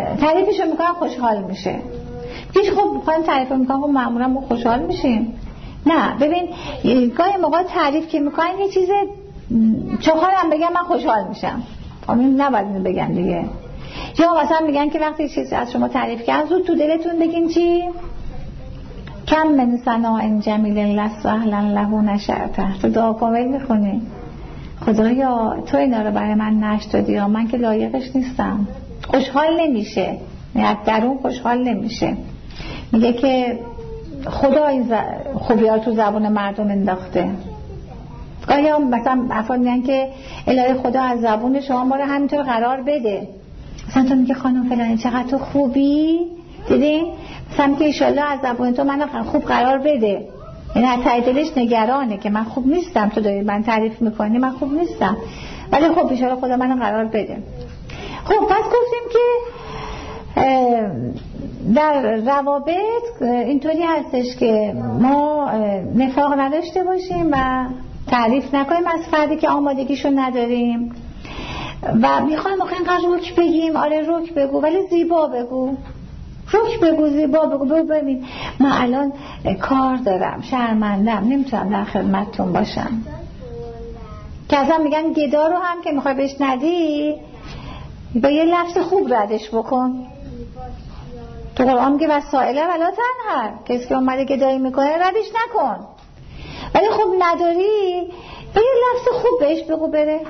Speaker 1: تعریفشو میکنم خوشحال میشه. پیش خب بخوایم تعریف میکنم خب معمولا ما خوشحال میشیم، نه ببین گاهی موقع تعریف که میکنن یه چیز چهارم بگم من خوشحال میشم، همین نباید اینو بگم دیگه. یا مثلا میگن که وقتی چیزی از شما تعریف کرد زود تو دلتون بگین چی؟ کم من ثناء جمیل لست اهلا له نشأته. تو دعا کامل میخونی خدایا تو اینا رو برای من نشدادی یا من که لایقش نیستم. خوشحال نمیشه، از درون خوشحال نمیشه. میگه که خدا این خوبی‌ها تو زبان مردم انداخته. گاهی مثلا افراد میگن که الهی خدا از زبون شما ما رو همینطور قرار بده. مثلا تو میگه خانم فلانی چقدر تو خوبی، دیدین؟ مثلا که ایشالله از زبون تو منو خوب قرار بده. این از ته دلش نگرانه که من خوب نیستم، تو داری من تعریف میکنی من خوب نیستم، ولی خب ایشالله خدا منو قرار بده. خب پس گفتیم که در روابط اینطوری هستش که ما نفاق نداشته باشیم و تعریف نکنیم از فردی که آمادگیشو نداریم و میخوایم اینقدر رک بگیم. آره رک بگو ولی زیبا بگو، رک بگو زیبا بگو. ببین من الان کار دارم، شرمندم، نمیتونم در خدمتتون باشم. که اصلا میگن گدا رو هم که میخوای بهش ندی با یه لفظ خوب ردش بکن. تو قرآن میگه وسائله ولا تنهر، کسی که اومده گدایی میکنه ردش نکن، ولی خب نداری به یه لفظ خوب بهش بگو بره.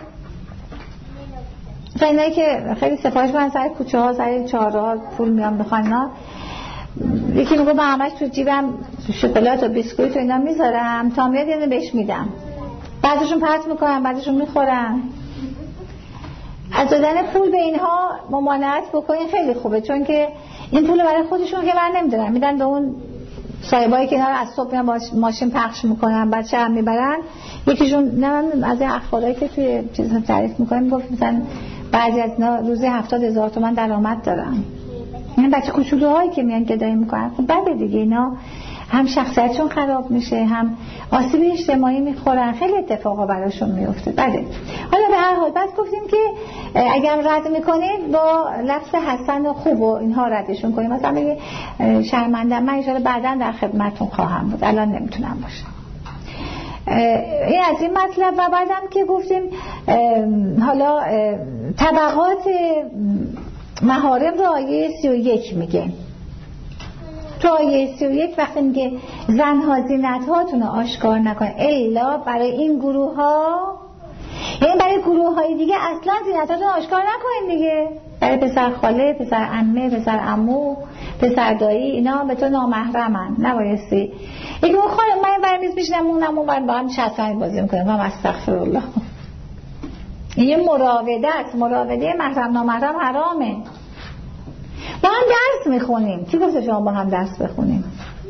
Speaker 1: مثلا اینایی که خیلی سفارش من سر کوچه ها سر چهارراه ها پول میام بخوان، یکی میگه من همش تو جیبم شکلات و بیسکویت و اینا میذارم تا میاد یعنی بهش میدم، بعضشون پرت میکنم بعضشون میخورم. از دادن پول به اینها ممانعت بکنین خیلی خوبه، چون که این پول برای خودشون که من نمیدونم میدن به اون صاحبایی که اینا رو از صبح میان ماشین پخش میکنن بعد شب میبرن. یکیشون نه از این اخبارایی که توی چیزا تعریف میکنن میگفت مثلا بعضی از اینا روزی 70,000 تومان درآمد دارن. این بچه کوچولوهایی که میان گدایی میکنن خب بده دیگه، اینا هم شخصیتشون خراب میشه هم آسیب اجتماعی میخورن، خیلی اتفاقا براشون میفته. بده حالا به هر حال بعد گفتیم که اگر رد میکنید با لفظ حسن و خوب و اینها ردشون کنید. مثلا بگید شرمندم من ان شاءالله بعداً در خدمتتون خواهم بود، الان نمیتونم باشم. این از این مطلب. و بعدم که گفتیم حالا طبقات محارم رو آیه 31 میگه. تو آیه 31 وقتی میگه زنها زینت‌هاتون رو آشکار نکنه الا برای این گروه ها، یعنی برای گروه های دیگه اصلا زینت‌هاتون رو آشکار نکنین دیگه. برای پسر خاله، پسر عمه، پسر عمو، پسر دایی، اینا به تو نامحرمن، نبایستی. یکی اون خانم من برای میز میشنم اونم با هم شطرنج بازی میکنیم و استغفرالله. این یه مراوده است، مراوده محرم نامحرم حرامه. با هم درس میخونیم، کی گفته شما با هم درس بخونیم؟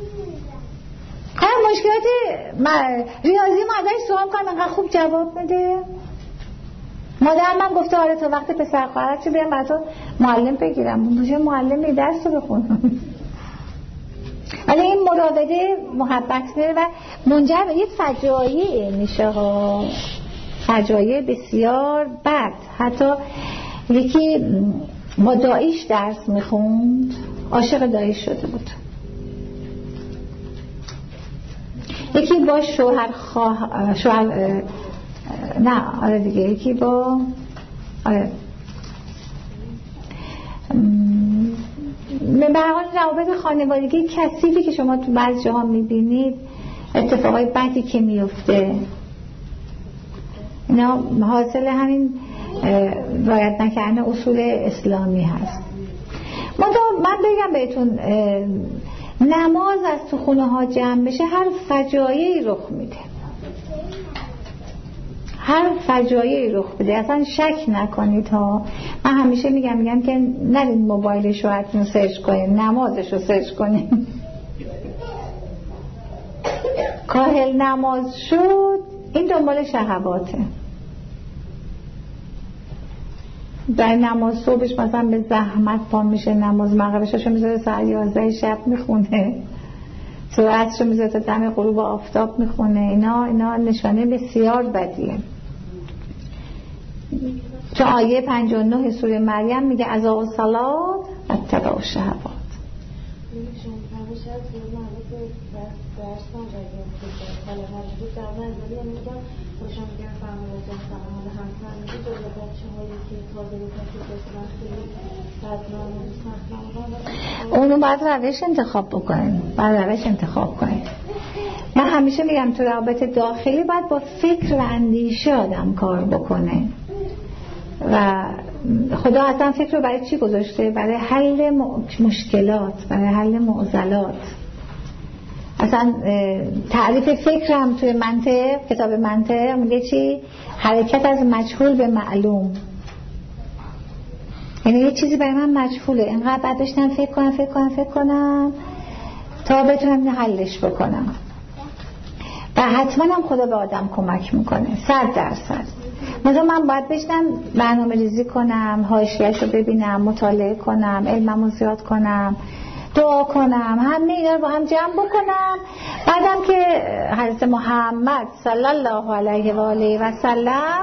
Speaker 1: هر مشکلات ریاضی مادرش سوال کنم انقدر خوب جواب میده. مادر من گفته آره تا وقت پسر خواهرت چه بیام برای معلم بگیرم، بوشه معلم درس رو بخونم. ولی این مراوده محبت میره و منجر به یه فجایع میشه ها، فجایع بسیار بد. حتی یکی با داییش درس میخوند، عاشق داییش شده بود. یکی با شوهر نه آره دیگه، یکی با آره به هر حال روابط خانوادگی کثیفی که شما تو بعضی جاها میبینید، اتفاقای بدی که میفته، اینا حاصل همین رعایت نکردن اصول اسلامی هست. من بگم بهتون نماز از تو خونه ها جمع بشه هر فجایعی رخ میده، هر فجایعی رخ بده، اصلا شک نکنید ها. من همیشه میگم که نرین موبایل شوهرتون سرچ کنین، نمازش رو سرچ کنین. کاهل نماز شد این دنبال شهواته. در نماز صبحش مثلا به زحمت پا میشه، نماز مغربشو میذاره ساعت 11 شب میخونه، ساعتشو میذاره تا دم غروب آفتاب میخونه. اینا نشانه بسیار بدیه. چون آیه 59 سوره مریم میگه اضاعوا الصلاة واتبعوا الشهوات.
Speaker 3: شما فرمایشات مربوط به درس نجاییه که حالا مجبور در نظری میگم خوشم میگم فرمایش هستم حالا همسر میگه جز بچه‌هایی که تازه به تحصیل رسیدن خیلی بدنام و سخت نمودن
Speaker 1: اونو باید روش انتخاب بکنیم، من همیشه میگم تو رابطه داخلی باید با فکر و اندیشه آدم کار بکنه و خدا اصلا فکر رو برای چی گذاشته؟ برای حل مشکلات، برای حل معضلات. اصلا تعریف فکر هم توی منطق، کتاب منطق میگه چی؟ حرکت از مجهول به معلوم. یعنی یه چیزی برای من مجهوله، اینقدر بعد داشتم فکر کنم تا بتونم حلش بکنم. و حتما هم خدا به آدم کمک میکنه 100%. مثلا من باید بشنم برنامه ریزی کنم، حاشیه‌شو ببینم، مطالعه کنم، علممو زیاد کنم، دعا کنم، همه اینا رو با هم جمع بکنم. بعدم که حضرت محمد صلی الله علیه و آله و سلم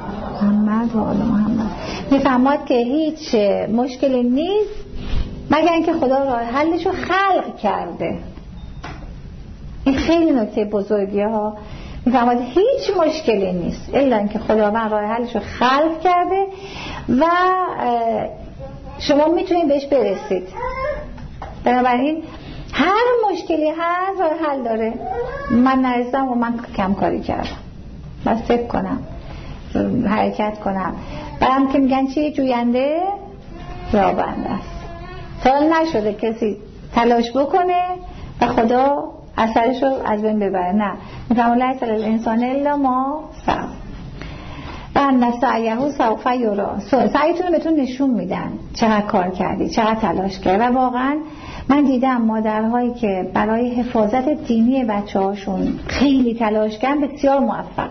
Speaker 1: محمد میفهمد که هیچ مشکلی نیست مگر اینکه خدا راه حلشو خلق کرده. این خیلی نکته بزرگیه ها. میفهمد هیچ مشکلی نیست الا اینکه خداوند راه حلشو خلق کرده و شما میتونید بهش برسید. بنابراین هر مشکلی هست راه حل داره. من نرسیدم و من کم کاری کردم، بس فکر کنم، حرکت کنم. برام که میگن چی؟ جوینده یابنده است. تا نشده کسی تلاش بکنه و خدا اثرش رو از بین ببره. نه، میگم لیس الانسان الا ما سعی و ان سعیه سوف یری. سعیتون رو بهتون نشون میدن چقدر کار کردی، چقدر تلاش کردی. و واقعا من دیدم مادرهایی که برای حفاظت دینی بچه‌هاشون خیلی تلاش کردن بسیار موفقن.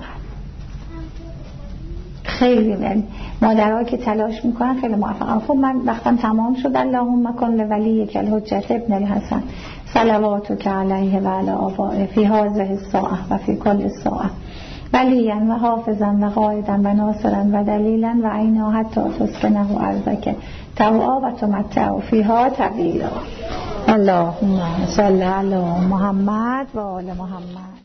Speaker 1: خیلی مادرها که تلاش میکنن خیلی موفقن. خب من وقتم تمام شد. اللهم کن لولیک الحجة ابن الحسن صلواتک علیه و علی آبائه فی هذه الساعه و فی کل ساعه ولیا و حافظا و قائدا و ناصرا و دلیلا و عینا حتی تسکنه ارضک طوعا و تمتع فیها طویلا. اللهم صل علی محمد و آل محمد.